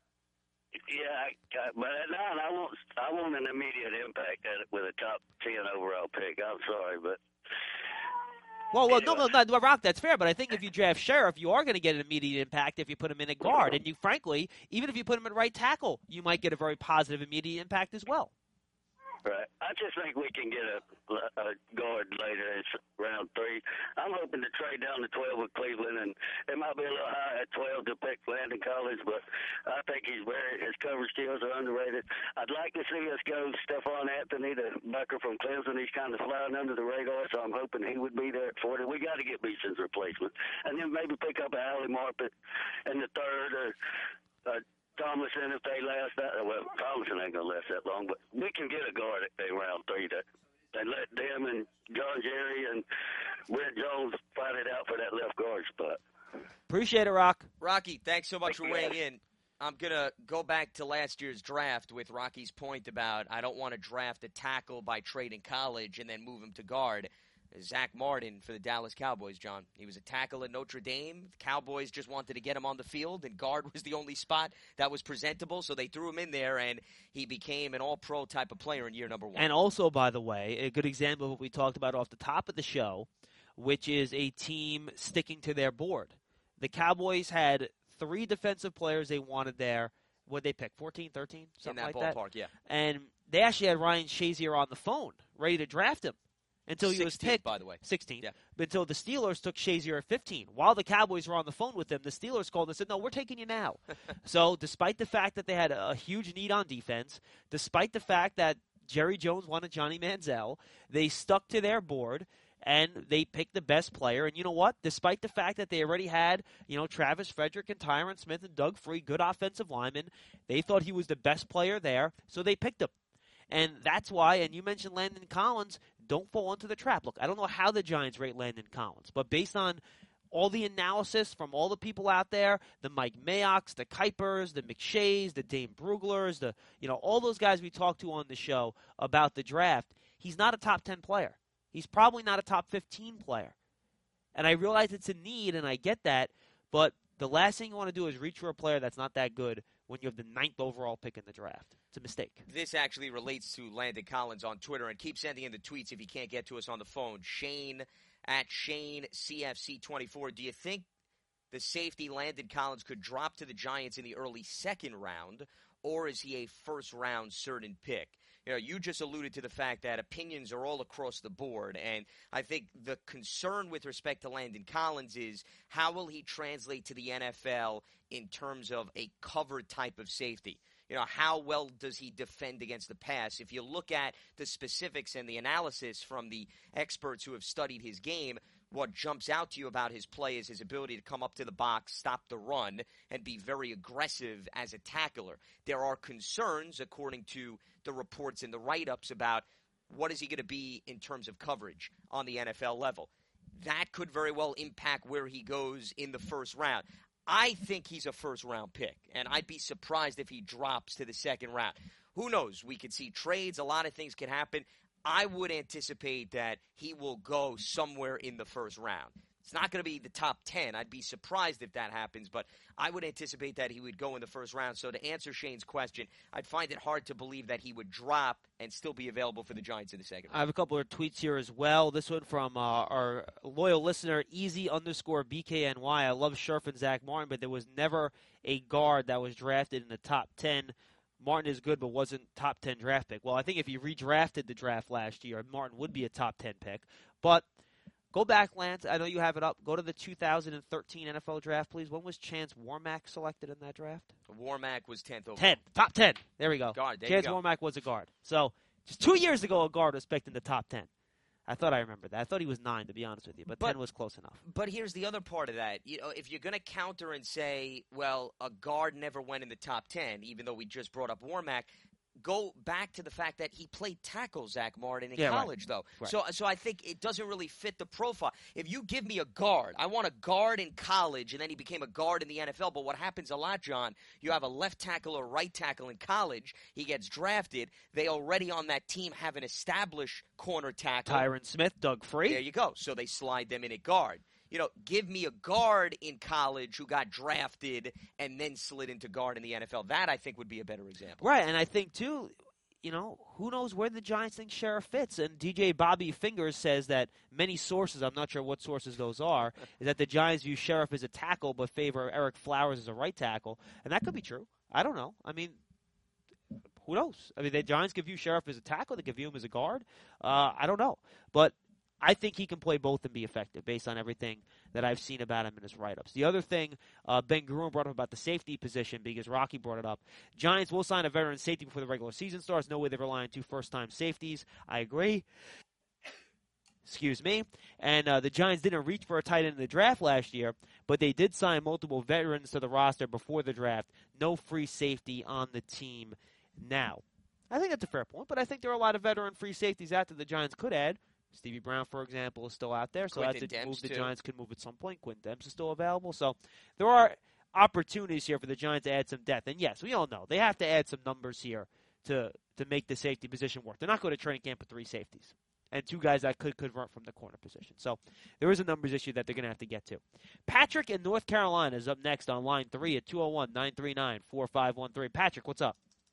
Yeah, but at nine, I want, I want an immediate impact at it with a top ten overall pick. I'm sorry, but... Well, well, no, no, no, Rock, that's fair, but I think if you draft Sheriff, you are going to get an immediate impact if you put him in a guard. And you, frankly, even if you put him at right tackle, you might get a very positive immediate impact as well. Right. I just think we can get a, a guard later. It's round three. I'm hoping to trade down to twelve with Cleveland, and it might be a little high at twelve to pick Landon Collins, but I think he's very his coverage skills are underrated. I'd like to see us go Stephon Anthony, the backer from Clemson. He's kind of flying under the radar, so I'm hoping he would be there at forty. We got to get Beason's replacement, and then maybe pick up Ali Marpet in the third or. Uh, Tomlinson, if they last that, well, Tomlinson ain't gonna last that long, but we can get a guard at round three that they let them and John Jerry and Brent Jones fight it out for that left guard spot. Appreciate it, Rock. Rocky, thanks so much for weighing in. I'm gonna go back to last year's draft with Rocky's point about I don't want to draft a tackle by trade in college and then move him to guard. Zach Martin for the Dallas Cowboys, John. He was a tackle at Notre Dame. The Cowboys just wanted to get him on the field, and guard was the only spot that was presentable, so they threw him in there, and he became an all-pro type of player in year number one. And also, by the way, a good example of what we talked about off the top of the show, which is a team sticking to their board. The Cowboys had three defensive players they wanted there. What did they pick, fourteen, thirteen, something in that like ballpark, that? yeah. And they actually had Ryan Shazier on the phone, ready to draft him. Until he was picked, by the way. sixteen. Yeah. Until the Steelers took Shazier at fifteen. While the Cowboys were on the phone with him, the Steelers called and said, no, we're taking you now. So despite the fact that they had a huge need on defense, despite the fact that Jerry Jones wanted Johnny Manziel, they stuck to their board, and they picked the best player. And you know what? Despite the fact that they already had, you know, Travis Frederick and Tyron Smith and Doug Free, good offensive linemen, they thought he was the best player there, so they picked him. And that's why, and you mentioned Landon Collins, don't fall into the trap. Look, I don't know how the Giants rate Landon Collins, but based on all the analysis from all the people out there, the Mike Mayock's, the Kuipers, the McShays, the Dane Bruglers, the you know all those guys we talked to on the show about the draft, he's not a top ten player. He's probably not a top fifteen player. And I realize it's a need, and I get that, but the last thing you want to do is reach for a player that's not that good when you have the ninth overall pick in the draft. It's a mistake. This actually relates to Landon Collins on Twitter, and keep sending in the tweets if you can't get to us on the phone. Shane at Shane C F C twenty-four. Do you think the safety Landon Collins could drop to the Giants in the early second round, or is he a first-round certain pick? You know, you just alluded to the fact that opinions are all across the board, and I think the concern with respect to Landon Collins is how will he translate to the N F L in terms of a covered type of safety? You know, how well does he defend against the pass? If you look at the specifics and the analysis from the experts who have studied his game, what jumps out to you about his play is his ability to come up to the box, stop the run, and be very aggressive as a tackler. There are concerns, according to the reports and the write-ups, about what is he going to be in terms of coverage on the N F L level. That could very well impact where he goes in the first round. I think he's a first-round pick, and I'd be surprised if he drops to the second round. Who knows? We could see trades. A lot of things could happen. I would anticipate that he will go somewhere in the first round. It's not going to be the top ten. I'd be surprised if that happens, but I would anticipate that he would go in the first round. So to answer Shane's question, I'd find it hard to believe that he would drop and still be available for the Giants in the second round. I have a couple of tweets here as well. This one from uh, our loyal listener, easy underscore B K N Y. I love Scherf and Zach Martin, but there was never a guard that was drafted in the top ten. Martin is good, but wasn't top ten draft pick. Well, I think if he redrafted the draft last year, Martin would be a top ten pick. But go back, Lance. I know you have it up. Go to the two thousand thirteen N F L draft, please. When was Chance Warmack selected in that draft? Warmack was tenth overall. ten. Top ten. There we go. Guard. There Chance you go. Warmack was a guard. So just two years ago, a guard was picked in the top ten. I thought I remembered that. I thought he was nine, to be honest with you, but, but ten was close enough. But here's the other part of that. You know, if you're going to counter and say, well, a guard never went in the top ten, even though we just brought up Warmack, go back to the fact that he played tackle, Zach Martin, in yeah, college, right. though. Right. So so I think it doesn't really fit the profile. If you give me a guard, I want a guard in college, and then he became a guard in the N F L. But what happens a lot, John, you have a left tackle or right tackle in college. He gets drafted. They already on that team have an established corner tackle. Tyron Smith, Doug Free. There you go. So they slide them in at guard. You know, give me a guard in college who got drafted and then slid into guard in the N F L. That, I think, would be a better example. Right, and I think, too, you know, who knows where the Giants think Sheriff fits. And D J Bobby Fingers says that many sources, I'm not sure what sources those are, is that the Giants view Sheriff as a tackle but favor Eric Flowers as a right tackle. And that could be true. I don't know. I mean, who knows? I mean, the Giants could view Sheriff as a tackle. They could view him as a guard. Uh, I don't know. But I think he can play both and be effective based on everything that I've seen about him in his write-ups. The other thing, uh, Ben Gruen brought up about the safety position because Rocky brought it up. Giants will sign a veteran safety before the regular season starts. No way they rely on two first-time safeties. I agree. Excuse me. And uh, the Giants didn't reach for a tight end in the draft last year, but they did sign multiple veterans to the roster before the draft. No free safety on the team now. I think that's a fair point, but I think there are a lot of veteran free safeties out that the Giants could add. Stevie Brown, for example, is still out there, so Quentin that's a Demps move the too. Giants could move at some point. Quentin Demps is still available, so there are opportunities here for the Giants to add some depth. And yes, we all know they have to add some numbers here to to make the safety position work. They're not going to training camp with three safeties and two guys that could convert from the corner position. So there is a numbers issue that they're going to have to get to. Patrick in North Carolina is up next on line three at two oh one, nine three nine, four five one three. Patrick, what's up?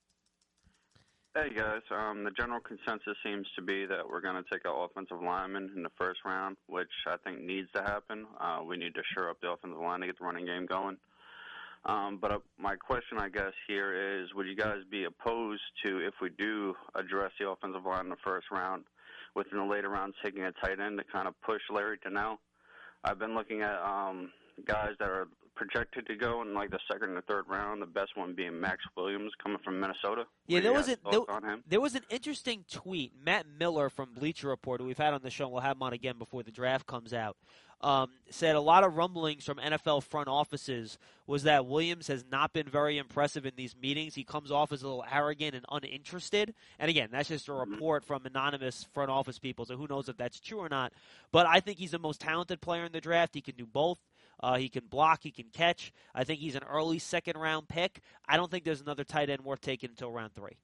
Hey, guys. Um, the general consensus seems to be that we're going to take an offensive lineman in the first round, which I think needs to happen. Uh, we need to shore up the offensive line to get the running game going. Um, but uh, my question, I guess, here is, would you guys be opposed to, if we do address the offensive line in the first round, within the later rounds taking a tight end to kind of push Larry Donnell? I've been looking at um, guys that are projected to go in like the second and the third round, the best one being Max Williams coming from Minnesota. Yeah, there was, a, there, on him? there was an interesting tweet. Matt Miller from Bleacher Report, who we've had on the show, and we'll have him on again before the draft comes out, um, said a lot of rumblings from N F L front offices was that Williams has not been very impressive in these meetings. He comes off as a little arrogant and uninterested. And again, that's just a report from anonymous front office people, so who knows if that's true or not. But I think he's the most talented player in the draft. He can do both. Uh, he can block. He can catch. I think he's an early second-round pick. I don't think there's another tight end worth taking until round three.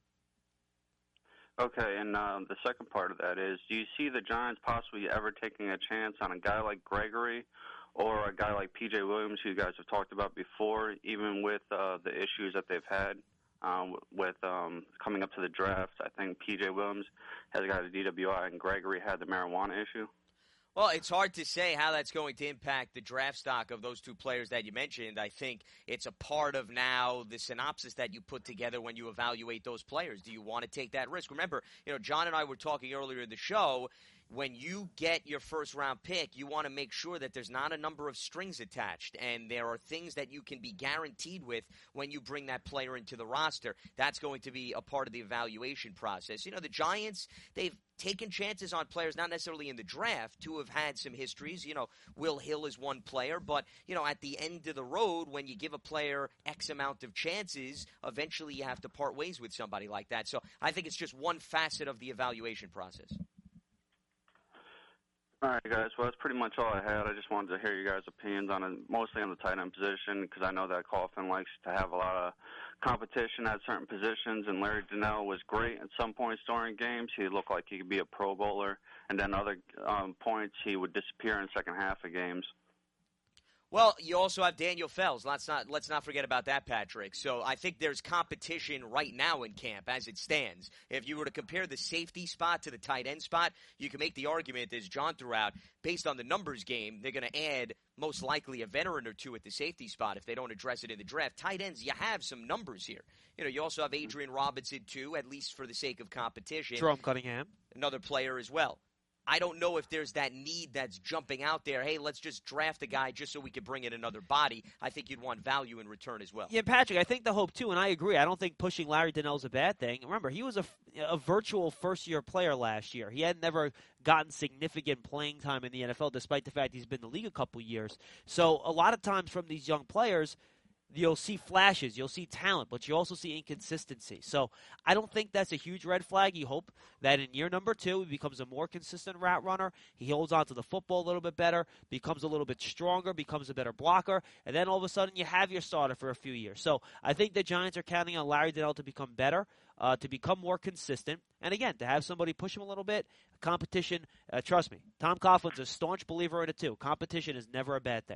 Okay, and uh, the second part of that is, do you see the Giants possibly ever taking a chance on a guy like Gregory or a guy like P J Williams, who you guys have talked about before, even with uh, the issues that they've had um, with um, coming up to the draft? I think P J Williams has got a D W I and Gregory had the marijuana issue. Well, it's hard to say how that's going to impact the draft stock of those two players that you mentioned. I think it's a part of now the synopsis that you put together when you evaluate those players. Do you want to take that risk? Remember, you know, John and I were talking earlier in the show. when you get your first round pick, you want to make sure that there's not a number of strings attached and there are things that you can be guaranteed with when you bring that player into the roster. That's going to be a part of the evaluation process. You know, the Giants, they've taken chances on players, not necessarily in the draft, to have had some histories. You know, Will Hill is one player, but, you know, at the end of the road, when you give a player X amount of chances, eventually you have to part ways with somebody like that. So I think it's just one facet of the evaluation process. All right, guys. Well, that's pretty much all I had. I just wanted to hear your guys' opinions on it, mostly on the tight end position, because I know that Coughlin likes to have a lot of competition at certain positions, and Larry Donnell was great at some points during games. He looked like he could be a Pro Bowler, and then other um, points he would disappear in the second half of games. Well, you also have Daniel Fells. Let's not let's not forget about that, Patrick. So I think there's competition right now in camp as it stands. If you were to compare the safety spot to the tight end spot, you can make the argument, as John threw out, based on the numbers game, they're going to add most likely a veteran or two at the safety spot if they don't address it in the draft. Tight ends, you have some numbers here. You know, you also have Adrian Robinson, too, at least for the sake of competition. Jerome Cunningham. Another player as well. I don't know if there's that need that's jumping out there. Hey, let's just draft a guy just so we can bring in another body. I think you'd want value in return as well. Yeah, Patrick, I think the hope, too, and I agree. I don't think pushing Larry Donnell is a bad thing. Remember, he was a, a virtual first-year player last year. He had never gotten significant playing time in the N F L, despite the fact he's been in the league a couple years. So a lot of times from these young players, you'll see flashes, you'll see talent, but you also see inconsistency. So I don't think that's a huge red flag. You hope that in year number two, he becomes a more consistent route runner. He holds on to the football a little bit better, becomes a little bit stronger, becomes a better blocker, and then all of a sudden you have your starter for a few years. So I think the Giants are counting on Larry Donnell to become better, uh, to become more consistent, and again, to have somebody push him a little bit. Competition, uh, trust me, Tom Coughlin's a staunch believer in it too. Competition is never a bad thing.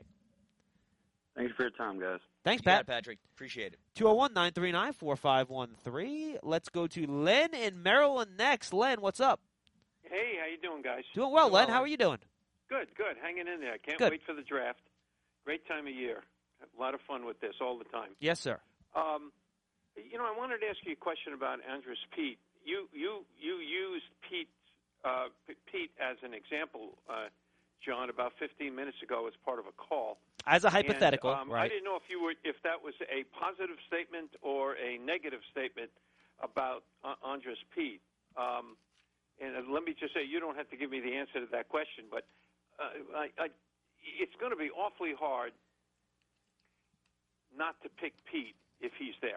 Thanks for your time, guys. Thanks, You got Pat. it, Patrick. Appreciate it. two oh one, nine three nine, four five one three. Let's go to Len in Maryland next. Len, what's up? Hey, how you doing, guys? Doing well, Doing Len. well. How are you doing? Good, good. Hanging in there. Can't Good. wait for the draft. Great time of year. A lot of fun with this all the time. Yes, sir. Um, you know, I wanted to ask you a question about Andrus Peat. You you you used Pete uh, P- Pete as an example, uh, John, about fifteen minutes ago as part of a call. As a hypothetical, and, um, right? I didn't know if you were if that was a positive statement or a negative statement about uh, Andrus Peat. Um, and uh, let me just say, you don't have to give me the answer to that question, but uh, I, I, it's going to be awfully hard not to pick Pete if he's there.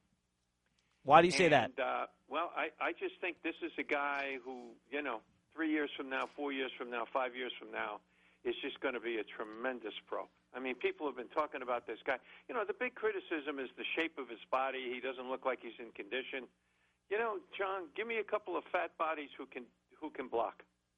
Why do you say that? And, uh, well, I, I just think this is a guy who, you know, three years from now, four years from now, five years from now, is just going to be a tremendous pro. I mean, people have been talking about this guy. You know, the big criticism is the shape of his body. He doesn't look like he's in condition. You know, John, give me a couple of fat bodies who can who can block.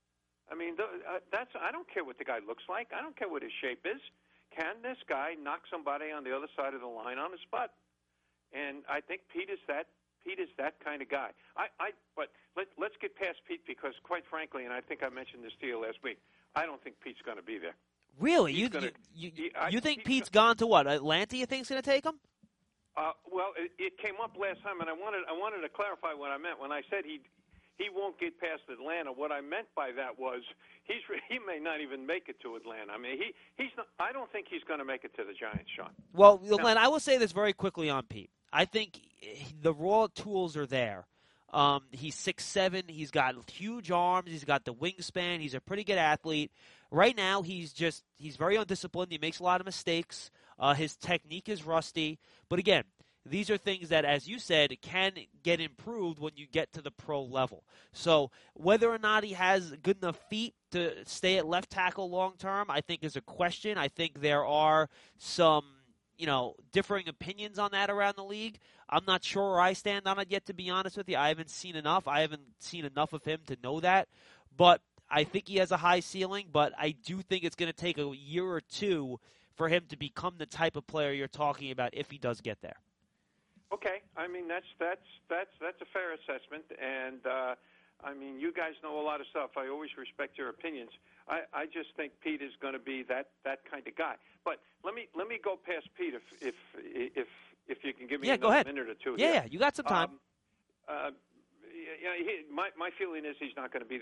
I mean, th- uh, that's I don't care what the guy looks like. I don't care what his shape is. Can this guy knock somebody on the other side of the line on his butt? And I think Pete is that. Pete is that kind of guy. I, I but let, let's get past Pete because, quite frankly, and I think I mentioned this to you last week, I don't think Pete's going to be there. Really? He's You gonna, you, you, he, I, you think Pete's Pete's gone to what? Atlanta, you think's going to take him? Uh, well, it, it came up last time, and I wanted I wanted to clarify what I meant when I said he he won't get past Atlanta. What I meant by that was he's he may not even make it to Atlanta. I mean, he he's not, I don't think he's going to make it to the Giants, Sean. Well, Len, I will say this very quickly on Pete. I think the raw tools are there. Um, he's six seven. He's got huge arms. He's got the wingspan. He's a pretty good athlete. Right now, he's just he's very undisciplined. He makes a lot of mistakes. Uh, his technique is rusty. But again, these are things that, as you said, can get improved when you get to the pro level. So whether or not he has good enough feet to stay at left tackle long term, I think is a question. I think there are some, you know, differing opinions on that around the league. I'm not sure where I stand on it yet, to be honest with you. I haven't seen enough. I haven't seen enough of him to know that. But I think he has a high ceiling, but I do think it's going to take a year or two for him to become the type of player you're talking about if he does get there. Okay, I mean that's that's that's that's a fair assessment, and uh, I mean you guys know a lot of stuff. I always respect your opinions. I, I just think Pete is going to be that, that kind of guy. But let me let me go past Pete if if if if you can give me yeah, another go ahead. minute or two. Yeah, here. yeah, you got some time. Um, uh, yeah, he, my my feeling is he's not going to be there.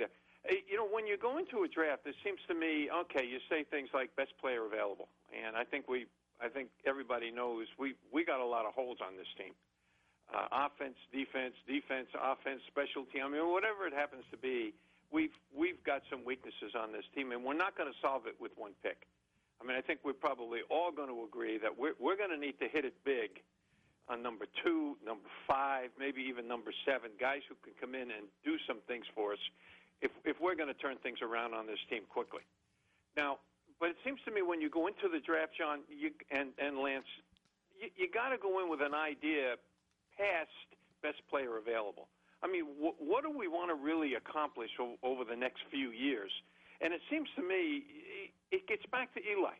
You know, when you go into a draft, it seems to me, okay, you say things like best player available, and I think we, I think everybody knows we we got a lot of holes on this team. Uh, offense, defense, defense, offense, special team. I mean, whatever it happens to be, we've we've got some weaknesses on this team, and we're not going to solve it with one pick. I mean, I think we're probably all going to agree that we're we're going to need to hit it big on number two, number five, maybe even number seven, guys who can come in and do some things for us if if we're going to turn things around on this team quickly. Now, but it seems to me when you go into the draft, John, you, and, and Lance, you, you got to go in with an idea past best player available. I mean, wh- what do we want to really accomplish o- over the next few years? And it seems to me it gets back to Eli.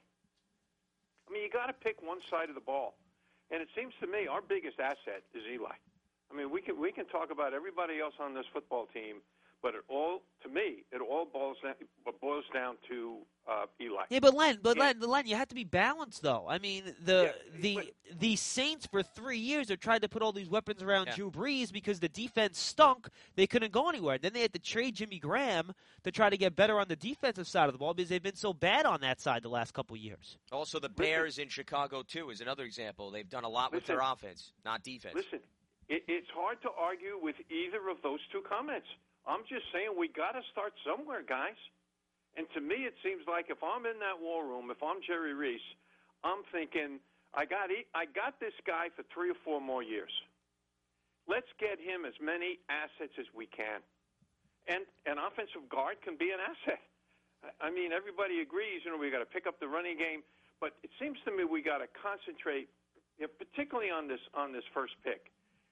I mean, you got to pick one side of the ball. And it seems to me our biggest asset is Eli. I mean, we can we can talk about everybody else on this football team, but it all, to me, it all boils down, boils down to uh, Eli. Yeah, but Len, but yeah. Len, Len, you have to be balanced, though. I mean, the yeah, the but, the Saints for three years have tried to put all these weapons around yeah. Drew Brees because the defense stunk. They couldn't go anywhere. Then they had to trade Jimmy Graham to try to get better on the defensive side of the ball because they've been so bad on that side the last couple of years. Also, the Bears in Chicago, too, is another example. They've done a lot with listen, their offense, not defense. Listen, it, it's hard to argue with either of those two comments. I'm just saying we got to start somewhere, guys. And to me, it seems like if I'm in that war room, if I'm Jerry Reese, I'm thinking I got I got this guy for three or four more years. Let's get him as many assets as we can. And an offensive guard can be an asset. I mean, everybody agrees, you know, we got to pick up the running game, but it seems to me we got to concentrate, you know, particularly on this on this first pick.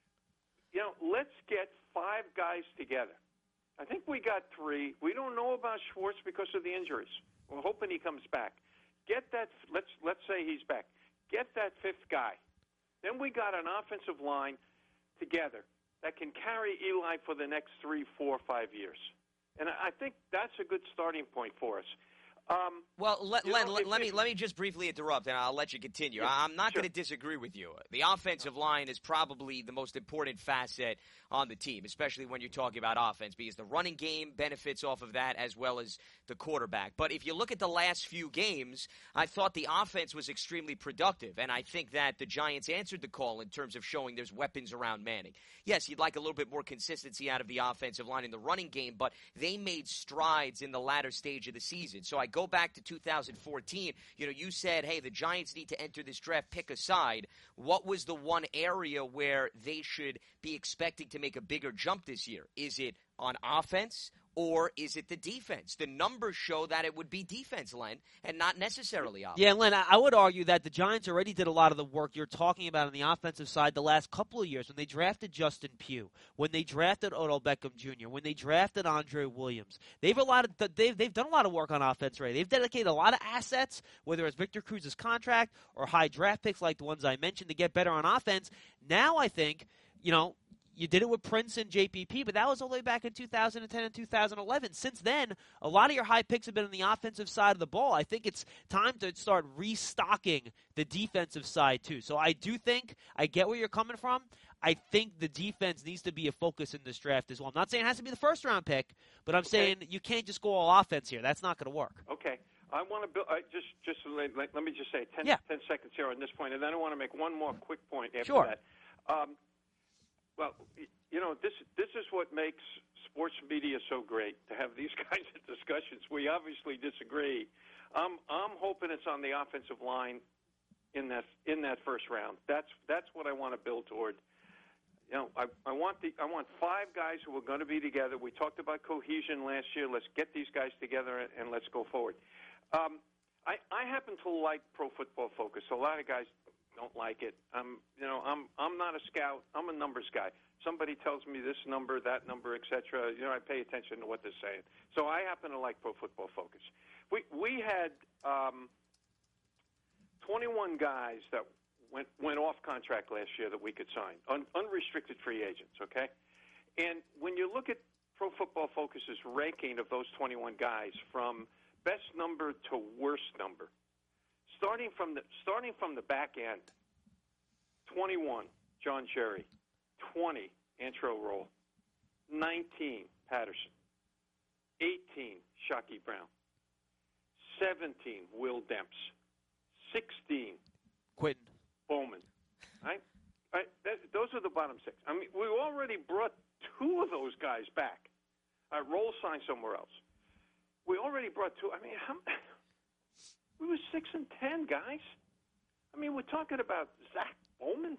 You know, let's get five guys together. I think we got three. We don't know about Schwartz because of the injuries. We're hoping he comes back. Get that. Let's let's say he's back. Get that fifth guy. Then we got an offensive line together that can carry Eli for the next three, four, five years. And I think that's a good starting point for us. Um, well, let, you Len, know, let, if, let me if, let me just briefly interrupt, and I'll let you continue. Yeah, I'm not sure. going to disagree with you. The offensive line is probably the most important facet on the team, especially when you're talking about offense, because the running game benefits off of that as well as the quarterback. But if you look at the last few games, I thought the offense was extremely productive, and I think that the Giants answered the call in terms of showing there's weapons around Manning. Yes, you'd like a little bit more consistency out of the offensive line in the running game, but they made strides in the latter stage of the season. So I go back to two thousand fourteen. You know, you said, hey, the Giants need to enter this draft, pick a side. What was the one area where they should be expecting to make a bigger jump this year? Is it on offense or is it the defense? The numbers show that it would be defense, Len, and not necessarily offense. Yeah, Len, I would argue that the Giants already did a lot of the work you're talking about on the offensive side the last couple of years when they drafted Justin Pugh, when they drafted Odell Beckham Junior, when they drafted Andre Williams. They've a lot of they've they've done a lot of work on offense already. They've dedicated a lot of assets, whether it's Victor Cruz's contract or high draft picks like the ones I mentioned, to get better on offense. Now I think, you know, you did it with Prince and J P P, but that was all the way back in two thousand ten and two thousand eleven. Since then, a lot of your high picks have been on the offensive side of the ball. I think it's time to start restocking the defensive side, too. So I do think, I get where you're coming from. I think the defense needs to be a focus in this draft as well. I'm not saying it has to be the first-round pick, but I'm okay. saying you can't just go all offense here. That's not going to work. Okay. I want to build, I just, just let, let, let me just say ten, yeah. ten seconds here on this point, and then I want to make one more quick point after sure. that. Um, Well, you know, this this is what makes sports media so great, to have these kinds of discussions. We obviously disagree. Um, I'm hoping it's on the offensive line in that in that first round. That's that's what I want to build toward. You know, I, I want the I want five guys who are going to be together. We talked about cohesion last year. Let's get these guys together and, and let's go forward. Um, I, I happen to like Pro Football Focus. A lot of guys don't like it. I'm, you know, I'm I'm not a scout. I'm a numbers guy. Somebody tells me this number, that number, et cetera. You know, I pay attention to what they're saying. So I happen to like Pro Football Focus. We we had um, twenty-one guys that went went off contract last year that we could sign, un, unrestricted free agents. Okay, and when you look at Pro Football Focus's ranking of those twenty-one guys from best number to worst number. Starting from the starting from the back end, twenty-one, John Cherry, twenty, Antro Roll, nineteen, Patterson, eighteen, Shockey Brown. seventeen, Will Demps. sixteen, Quentin Bowman. Right? Right? That, those are the bottom six. I mean, we already brought two of those guys back. Uh, Roll signed somewhere else. We already brought two. I mean, how, we were six and ten, guys. I mean, we're talking about Zach Bowman.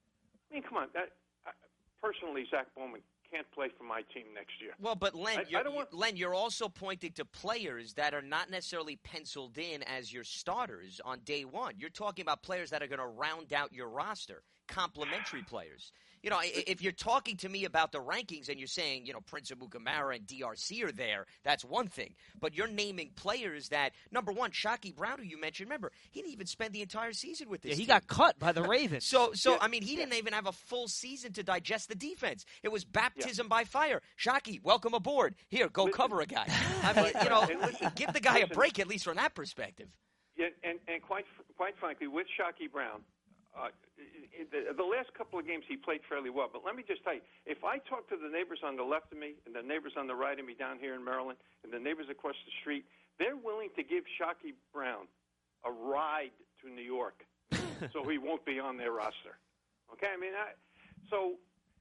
I mean, come on. That, uh, personally, Zach Bowman can't play for my team next year. Well, but Len, I, you're, I don't want... Len, you're also pointing to players that are not necessarily penciled in as your starters on day one. You're talking about players that are going to round out your roster, complementary players. You know, if you're talking to me about the rankings and you're saying, you know, Prince Amukamara and D R C are there, that's one thing. But you're naming players that, number one, Shockey Brown, who you mentioned, remember, he didn't even spend the entire season with this Yeah, he team. got cut by the Ravens. So, so Yeah. I mean, he didn't even have a full season to digest the defense. It was baptism Yeah. by fire. Shockey, welcome aboard. Here, go Listen. cover a guy. I mean, you know, And listen, give the guy listen. a break, at least from that perspective. Yeah, and, and quite quite frankly, with Shockey Brown, uh, the, the last couple of games he played fairly well. But let me just tell you, if I talk to the neighbors on the left of me and the neighbors on the right of me down here in Maryland and the neighbors across the street, they're willing to give Shockey Brown a ride to New York so he won't be on their roster. Okay? I mean, I, so,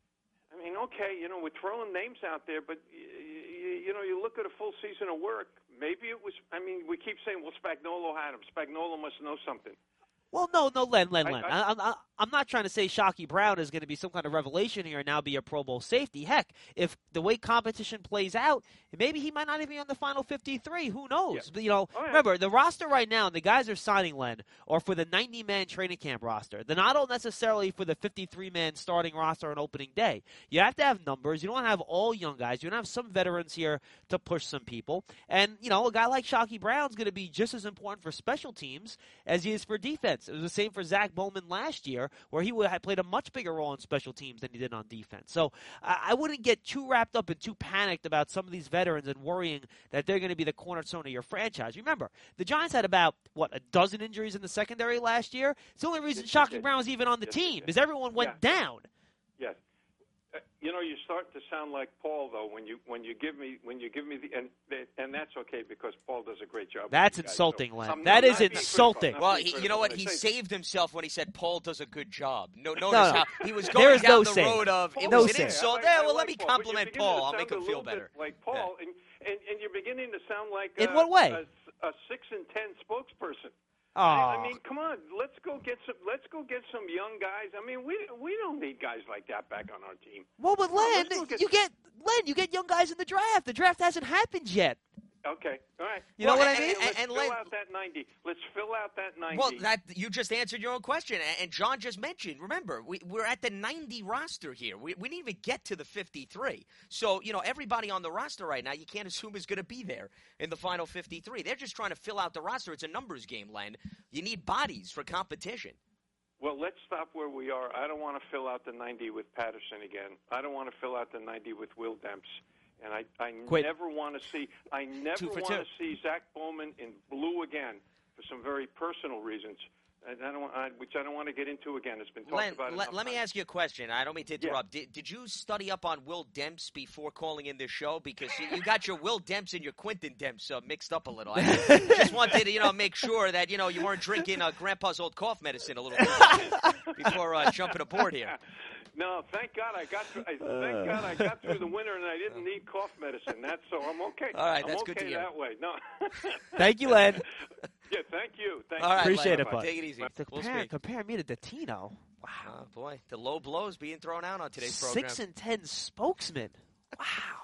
I mean, okay, you know, we're throwing names out there, but, you, you know, you look at a full season of work, maybe it was, I mean, we keep saying, well, Spagnuolo had him. Spagnuolo must know something. Well, no, no, Len, Len, I- Len. I- I, I, I'm not trying to say Shockey Brown is going to be some kind of revelation here and now be a Pro Bowl safety. Heck, if the way competition plays out, maybe he might not even be on the final fifty-three. Who knows? Yeah. But, you know, Oh, yeah. remember, the roster right now, and the guys are signing, Len, are for the ninety-man training camp roster. They're not all necessarily for the fifty-three-man starting roster on opening day. You have to have numbers. You don't have all young guys. You don't have some veterans here to push some people. And, you know, a guy like Shockey Brown's going to be just as important for special teams as he is for defense. It was the same for Zach Bowman last year, where he would have played a much bigger role in special teams than he did on defense. So I, I wouldn't get too wrapped up and too panicked about some of these veterans and worrying that they're going to be the cornerstone of your franchise. Remember, the Giants had about, what, a dozen injuries in the secondary last year? It's the only reason Yes, they Shockey did. Brown was even on the Yes, they team, did. is everyone went Yeah. down. Yes. Uh, you know, you start to sound like Paul, though, when you when you give me when you give me the and and that's okay because Paul does a great job. with That's you guys, insulting, so Len. I'm That not is being insulting. critical, not Well, being he, you critical know what? when I He say- saved himself when he said Paul does a good job. No, notice no. how he was There going is down no the save. road of Paul it No was an save. insult. I- Yeah, I well, like let me Paul, but you're compliment beginning to Paul. I'll sound make a him feel little better. bit like Paul, and, and and you're beginning to sound like In uh, what way? A, a six and ten spokesperson. Oh, I, I mean, come on, let's go get some. Let's go get some young guys. I mean, we we don't need guys like that back on our team. well, but Len, let's go get you some- get Len, you get young guys in the draft. The draft hasn't happened yet. Okay, all right. You know Well, what I and- mean? Let's and fill Len- out that ninety. Let's fill out that ninety. Well, that you just answered your own question, and- and John just mentioned. Remember, we, we're at the ninety roster here. We we didn't even get to the fifty-three. So you know, everybody on the roster right now, you can't assume is going to be there in the final fifty-three. They're just trying to fill out the roster. It's a numbers game, Len. You need bodies for competition. Well, let's stop where we are. I don't want to fill out the ninety with Patterson again. I don't want to fill out the ninety with Will Demps. And I, I Quit. never want to see I never Two for want two. to see Zach Bowman in blue again for some very personal reasons, and I don't, I, which I don't want to get into again. It's been talked Len, about. let, enough let me times. ask you a question. I don't mean to Yeah. interrupt. Did, did you study up on Will Demps before calling in this show? Because you, you got your Will Demps and your Quentin Demps uh, mixed up a little. I just wanted to, you know, make sure that you know you weren't drinking uh, Grandpa's old cough medicine a little bit before uh, jumping aboard here. No, thank God I got through, I, thank God I got through the winter and I didn't need cough medicine. That's so I'm okay. All right, I'm that's okay good to hear. that way. No. Thank you, Len. Yeah, thank you. Thank All you. right, Appreciate Len, it, bud. Take it easy. To We'll compare, speak. compare me to Datino. Wow. Oh, boy, the low blows being thrown out on today's program. Six and ten spokesman. Wow.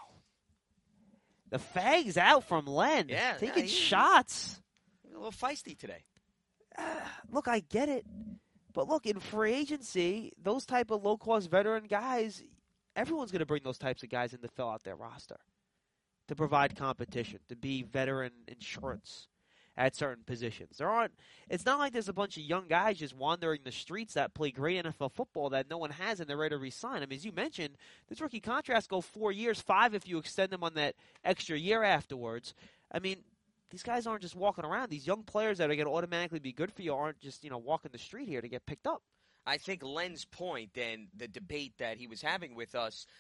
The fag's out from Len. Yeah, Taking yeah, he- shots. A little feisty today. Uh, look, I get it. But look, in free agency, those type of low-cost veteran guys, everyone's going to bring those types of guys in to fill out their roster, to provide competition, to be veteran insurance at certain positions. There aren't. It's not like there's a bunch of young guys just wandering the streets that play great N F L football that no one has and they're ready to resign. I mean, as you mentioned, this rookie contracts go four years, five if you extend them on that extra year afterwards. I mean, these guys aren't just walking around. These young players that are going to automatically be good for you aren't just, you know, walking the street here to get picked up. I think Len's point and the debate that he was having with us,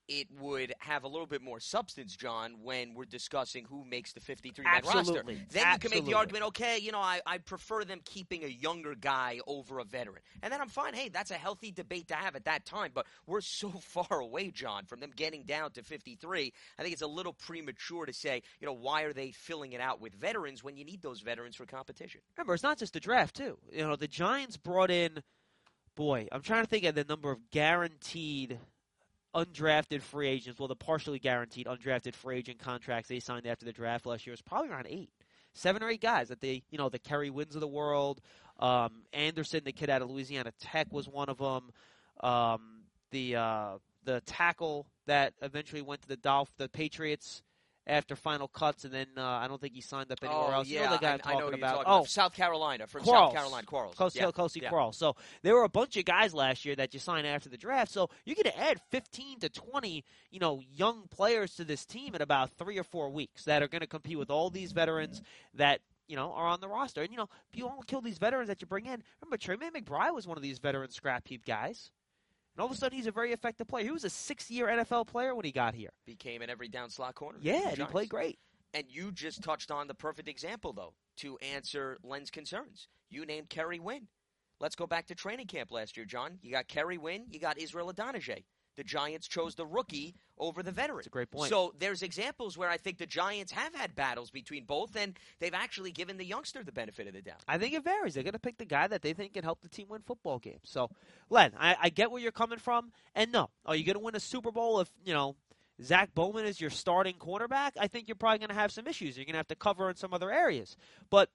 it would have a little bit more substance, John, when we're discussing who makes the fifty-three man roster. Absolutely. Then Absolutely. you can make the argument, okay, you know, I, I prefer them keeping a younger guy over a veteran. And then I'm fine. Hey, that's a healthy debate to have at that time. But we're so far away, John, from them getting down to fifty-three. I think it's a little premature to say, you know, why are they filling it out with veterans when you need those veterans for competition? Remember, it's not just the draft, too. You know, the Giants brought in, boy, I'm trying to think of the number of guaranteed undrafted free agents, well, the partially guaranteed undrafted free agent contracts they signed after the draft last year was probably around eight. Seven or eight guys that they, you know, the Kerry Wins of the world. Um, Anderson, the kid out of Louisiana Tech, was one of them. Um, the uh, the tackle that eventually went to the Dolph, the Patriots after final cuts, and then uh, I don't think he signed up anywhere oh, else. Yeah, you know the guy I, I'm I talking know about. talking oh, about. South Carolina, from Quarles. South Carolina, Quarles. Close, yeah. Kelsey yeah. Quarles. So there were a bunch of guys last year that you signed after the draft. So you're going to add fifteen to twenty, you know, young players to this team in about three or four weeks that are going to compete with all these veterans that, you know, are on the roster. And, you know, you don't kill these veterans that you bring in. Remember, Tremaine McBride was one of these veteran scrap heap guys. And all of a sudden, he's a very effective player. He was a six-year N F L player when he got here. Became an every down slot corner. Yeah, and he played great. And you just touched on the perfect example, though, to answer Len's concerns. You named Kerry Wynn. Let's go back to training camp last year, John. You got Kerry Wynn, you got Israel Adonijah. The Giants chose the rookie over the veteran. That's a great point. So there's examples where I think the Giants have had battles between both, and they've actually given the youngster the benefit of the doubt. I think it varies. They're going to pick the guy that they think can help the team win football games. So, Len, I, I get where you're coming from. And no, are you going to win a Super Bowl if, you know, Zach Bowman is your starting cornerback? I think you're probably going to have some issues. You're going to have to cover in some other areas. But,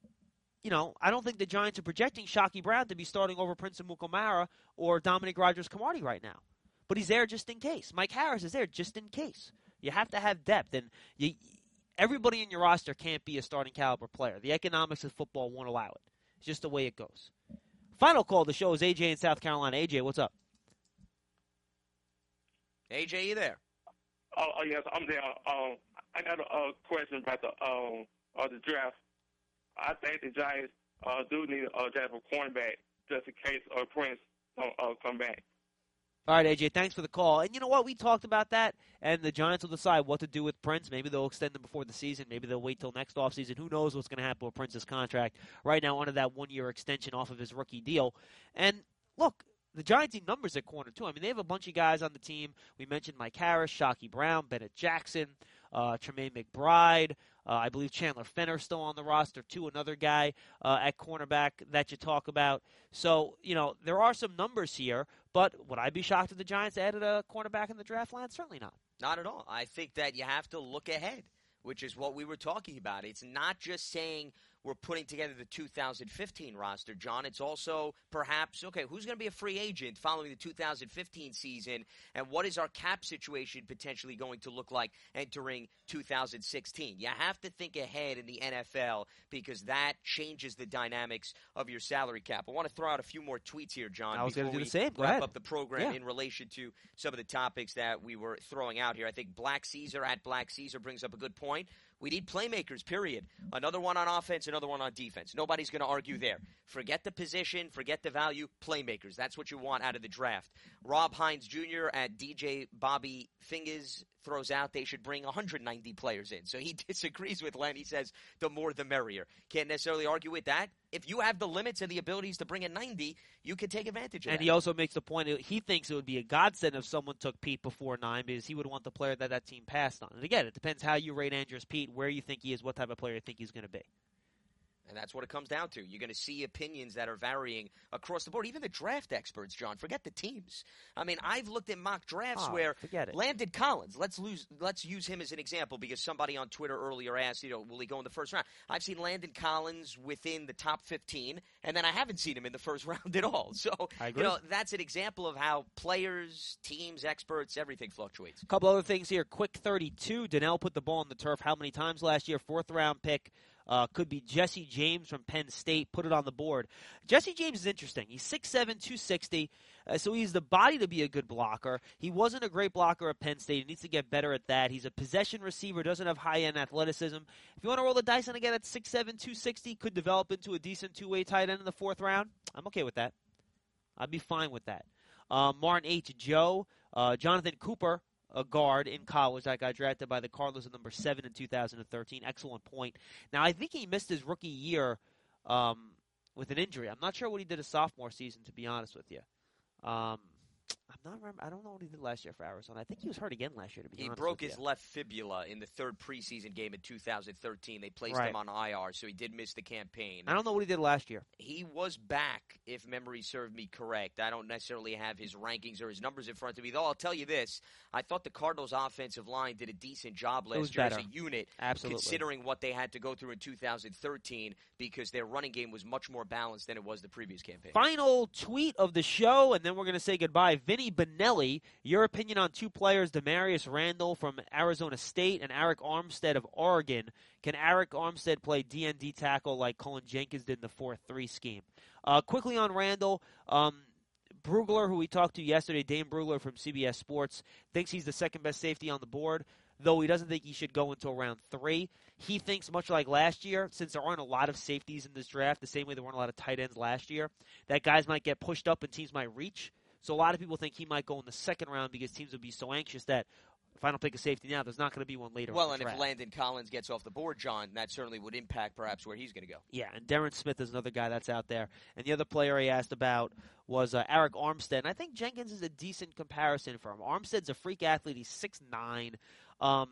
you know, I don't think the Giants are projecting Shockey Brown to be starting over Prince Amukamara or Dominic Rodgers-Cromartie right now. But he's there just in case. Mike Harris is there just in case. You have to have depth, and you, everybody in your roster can't be a starting caliber player. The economics of football won't allow it. It's just the way it goes. Final call of the show is A J in South Carolina. A J, what's up? A J, you there? Oh, oh yes, I'm there. Um, I got a, a question about the um uh, the draft. I think the Giants uh, do need a draft a cornerback just in case uh, Prince don't uh, come back. All right, A J, thanks for the call. And you know what? We talked about that, and the Giants will decide what to do with Prince. Maybe they'll extend him before the season. Maybe they'll wait till next offseason. Who knows what's going to happen with Prince's contract right now under that one-year extension off of his rookie deal. And, look, the Giants need numbers at corner, too. I mean, they have a bunch of guys on the team. We mentioned Mike Harris, Shockey Brown, Bennett Jackson, uh, Tremaine McBride. Uh, I believe Chandler Fenner still on the roster, too, another guy uh, at cornerback that you talk about. So, you know, there are some numbers here, but would I be shocked if the Giants added a cornerback in the draft line? Certainly not. Not at all. I think that you have to look ahead, which is what we were talking about. It's not just saying we're putting together the two thousand fifteen roster, John. It's also perhaps, okay, who's going to be a free agent following the two thousand fifteen season, and what is our cap situation potentially going to look like entering two thousand sixteen? You have to think ahead in the N F L because that changes the dynamics of your salary cap. I want to throw out a few more tweets here, John. I was going to do the same. Go wrap ahead. up the program Yeah. in relation to some of the topics that we were throwing out here. I think Black Caesar at Black Caesar brings up a good point. We need playmakers, period. Another one on offense, another one on defense. Nobody's going to argue there. Forget the position, forget the value, playmakers. That's what you want out of the draft. Rob Hines Junior at D J Bobby Fingers throws out they should bring one hundred ninety players in. So he disagrees with Len. He says the more the merrier. Can't necessarily argue with that. If you have the limits and the abilities to bring in ninety, you can take advantage of and that. he also makes the point, he thinks it would be a godsend if someone took Pete before nine because he would want the player that that team passed on. And again, it depends how you rate Andrews Pete, where you think he is, what type of player you think he's going to be. And that's what it comes down to. You're going to see opinions that are varying across the board. Even the draft experts, John. Forget the teams. I mean, I've looked at mock drafts Oh, where forget it. Landon Collins, let's lose, let's use him as an example because somebody on Twitter earlier asked, you know, will he go in the first round? I've seen Landon Collins within the top fifteen, and then I haven't seen him in the first round at all. So, I agree. you know, that's an example of how players, teams, experts, everything fluctuates. A couple other things here. Quick thirty-two. Donnell put the ball on the turf how many times last year? Fourth round pick. Uh, could be Jesse James from Penn State. Put it on the board. Jesse James is interesting. He's six seven, two sixty, uh, so he's the body to be a good blocker. He wasn't a great blocker at Penn State. He needs to get better at that. He's a possession receiver, doesn't have high-end athleticism. If you want to roll the dice on a guy that's six seven, two sixty, could develop into a decent two-way tight end in the fourth round, I'm okay with that. I'd be fine with that. Uh, Martin H. Joe, uh, Jonathan Cooper, a guard in college that got drafted by the Cardinals at number seven in two thousand thirteen. Excellent point. Now, I think he missed his rookie year um, with an injury. I'm not sure what he did his sophomore season, to be honest with you. Um, I'm not remember. I don't know what he did last year for Arizona. I think he was hurt again last year, to be he honest broke with his you. left fibula in the third preseason game in two thousand thirteen. They placed Right. him on I R, so he did miss the campaign. I don't know what he did last year. He was back, if memory served me correct. I don't necessarily have his rankings or his numbers in front of me, though I'll tell you this. I thought the Cardinals' offensive line did a decent job It was last year as better. a unit, Absolutely. considering what they had to go through in two thousand thirteen, because their running game was much more balanced than it was the previous campaign. Final tweet of the show, and then we're going to say goodbye. Vinny Benelli, your opinion on two players, Demarius Randall from Arizona State and Eric Armstead of Oregon. Can Eric Armstead play D N D tackle like Cullen Jenkins did in the four three scheme? Uh, quickly on Randall, um, Brugler, who we talked to yesterday, Dane Brugler from C B S Sports, thinks he's the second best safety on the board, though he doesn't think he should go until round three. He thinks, much like last year, since there aren't a lot of safeties in this draft, the same way there weren't a lot of tight ends last year, that guys might get pushed up and teams might reach. So a lot of people think he might go in the second round because teams would be so anxious that if I don't pick a safety now, there's not going to be one later. Well, in the and draft. if Landon Collins gets off the board, John, that certainly would impact perhaps where he's going to go. Yeah, and Darren Smith is another guy that's out there. And the other player he asked about was uh, Eric Armstead. And I think Jenkins is a decent comparison for him. Armstead's a freak athlete. He's six nine. Um,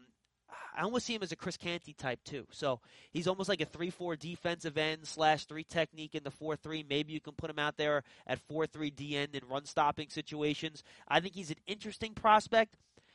I almost see him as a Chris Canty type, too. So he's almost like a three four defensive end slash three technique in the four three. Maybe you can put him out there at four three D end in run-stopping situations. I think he's an interesting prospect.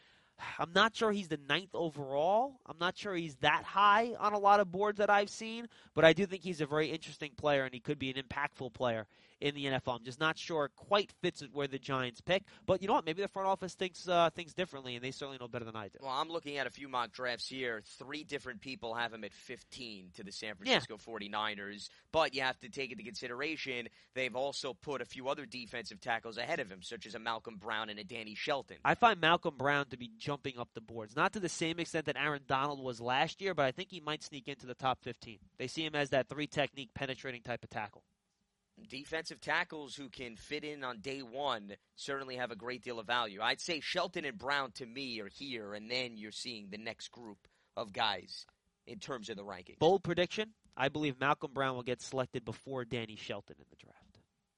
I'm not sure he's the ninth overall. I'm not sure he's that high on a lot of boards that I've seen, but I do think he's a very interesting player, and he could be an impactful player in the N F L. I'm just not sure it quite fits with where the Giants pick. But you know what? Maybe the front office thinks uh, thinks differently, and they certainly know better than I do. Well, I'm looking at a few mock drafts here. Three different people have him at fifteen to the San Francisco yeah. 49ers. But you have to take into consideration they've also put a few other defensive tackles ahead of him, such as a Malcolm Brown and a Danny Shelton. I find Malcolm Brown to be jumping up the boards. Not to the same extent that Aaron Donald was last year, but I think he might sneak into the top fifteen. They see him as that three-technique penetrating type of tackle. Defensive tackles who can fit in on day one certainly have a great deal of value. I'd say Shelton and Brown, to me, are here, and then you're seeing the next group of guys in terms of the rankings. Bold prediction, I believe Malcolm Brown will get selected before Danny Shelton in the draft.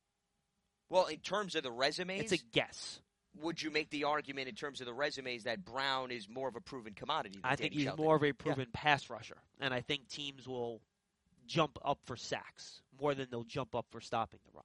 Well, in terms of the resumes? It's a guess. Would you make the argument in terms of the resumes that Brown is more of a proven commodity than I think Danny he's Shelton? more of a proven yeah. pass rusher, and I think teams will jump up for sacks more than they'll jump up for stopping the run.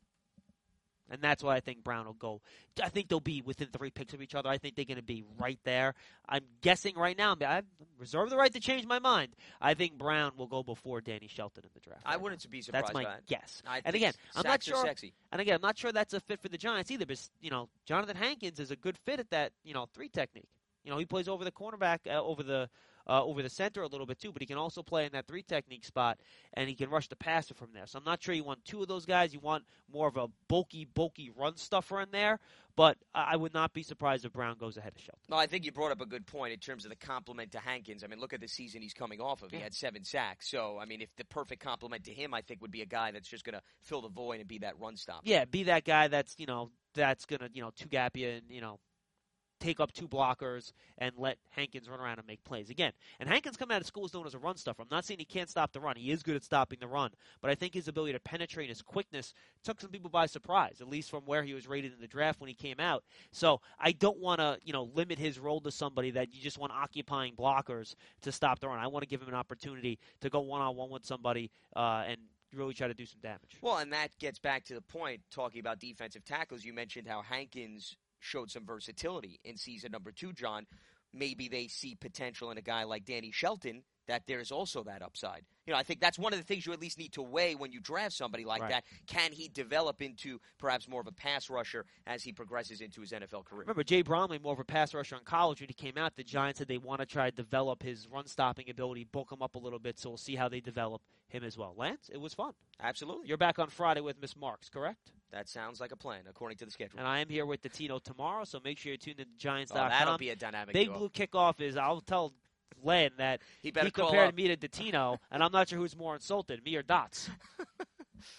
And that's why I think Brown will go. I think they'll be within three picks of each other. I think they're going to be right there. I'm guessing right now. I reserve the right to change my mind. I think Brown will go before Danny Shelton in the draft. I right wouldn't now. be surprised That's my by that. guess. I and again, I'm not sure. Sexy. And again, I'm not sure that's a fit for the Giants either. But you know, Jonathan Hankins is a good fit at that. You know, three technique. You know, he plays over the cornerback, uh, over the uh, over the center a little bit too, but he can also play in that three technique spot, and he can rush the passer from there. So I'm not sure you want two of those guys. You want more of a bulky, bulky run stuffer in there, but I would not be surprised if Brown goes ahead of Shelton. No, I think you brought up a good point in terms of the compliment to Hankins. I mean, look at the season he's coming off of. He yeah. had seven sacks. So, I mean, if the perfect compliment to him, I think, would be a guy that's just going to fill the void and be that run stopper. Yeah, be that guy that's, you know, that's going to, you know, two-gap you and, you know, take up two blockers and let Hankins run around and make plays. Again, and Hankins coming out of school is known as a run stuffer. I'm not saying he can't stop the run. He is good at stopping the run. But I think his ability to penetrate, his quickness, took some people by surprise, at least from where he was rated in the draft when he came out. So I don't want to, you know, limit his role to somebody that you just want occupying blockers to stop the run. I want to give him an opportunity to go one-on-one with somebody uh, and really try to do some damage. Well, and that gets back to the point, talking about defensive tackles. You mentioned how Hankins showed some versatility in season number two, John. Maybe they see potential in a guy like Danny Shelton, that there's also that upside. You know, I think that's one of the things you at least need to weigh when you draft somebody like right. that. Can he develop into perhaps more of a pass rusher as he progresses into his N F L career? Remember, Jay Bromley, more of a pass rusher in college. When he came out, the Giants said they want to try to develop his run-stopping ability, bulk him up a little bit, so we'll see how they develop him as well. Lance, it was fun. Absolutely. You're back on Friday with Miss Marks, correct? That sounds like a plan, according to the schedule. And I am here with Tino tomorrow, so make sure you tune in to Giants dot com. Oh, that'll be a dynamic Big duo. Blue Kickoff is, I'll tell Len that he, better he call compared up. me to Tino, and I'm not sure who's more insulted, me or Dots.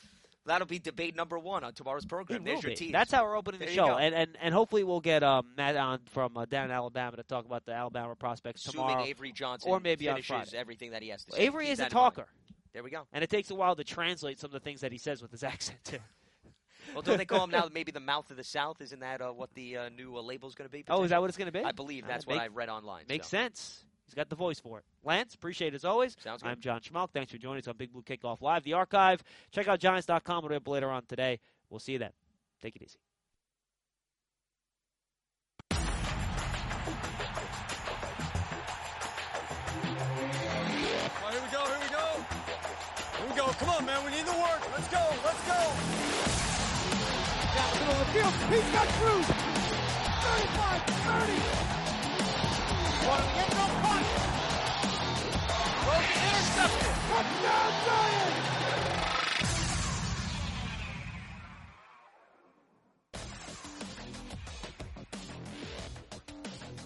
That'll be debate number one on tomorrow's program. It There's will your be. team. That's how we're opening There the you show, go. and, and and hopefully we'll get um, Matt on from uh, down in Alabama to talk about the Alabama prospects Assuming tomorrow, Avery Johnson or maybe on finishes Friday. everything that he has to say. Avery Keep is a that in mind. talker, There we go. and it takes a while to translate some of the things that he says with his accent too. Well, don't they call him now maybe the mouth of the South? Isn't that uh, what the uh, new uh, label is going to be? Oh, is that what it's going to be? I believe that's Uh, what make- I read online. Makes so. sense. He's got the voice for it. Lance, appreciate it as always. Sounds good. I'm John Schmalk. Thanks for joining us on Big Blue Kickoff Live. The archive. Check out Giants dot com. It'll be up later on today. We'll see you then. Take it easy. Well, here we go, here we go. Here we go. Come on, man. We need the work. Let's go. Let's go. Down the middle of the field. He's got Cruz. thirty-five, thirty. One of the end zone. Caught. Throws it intercepted. Touchdown, Giants.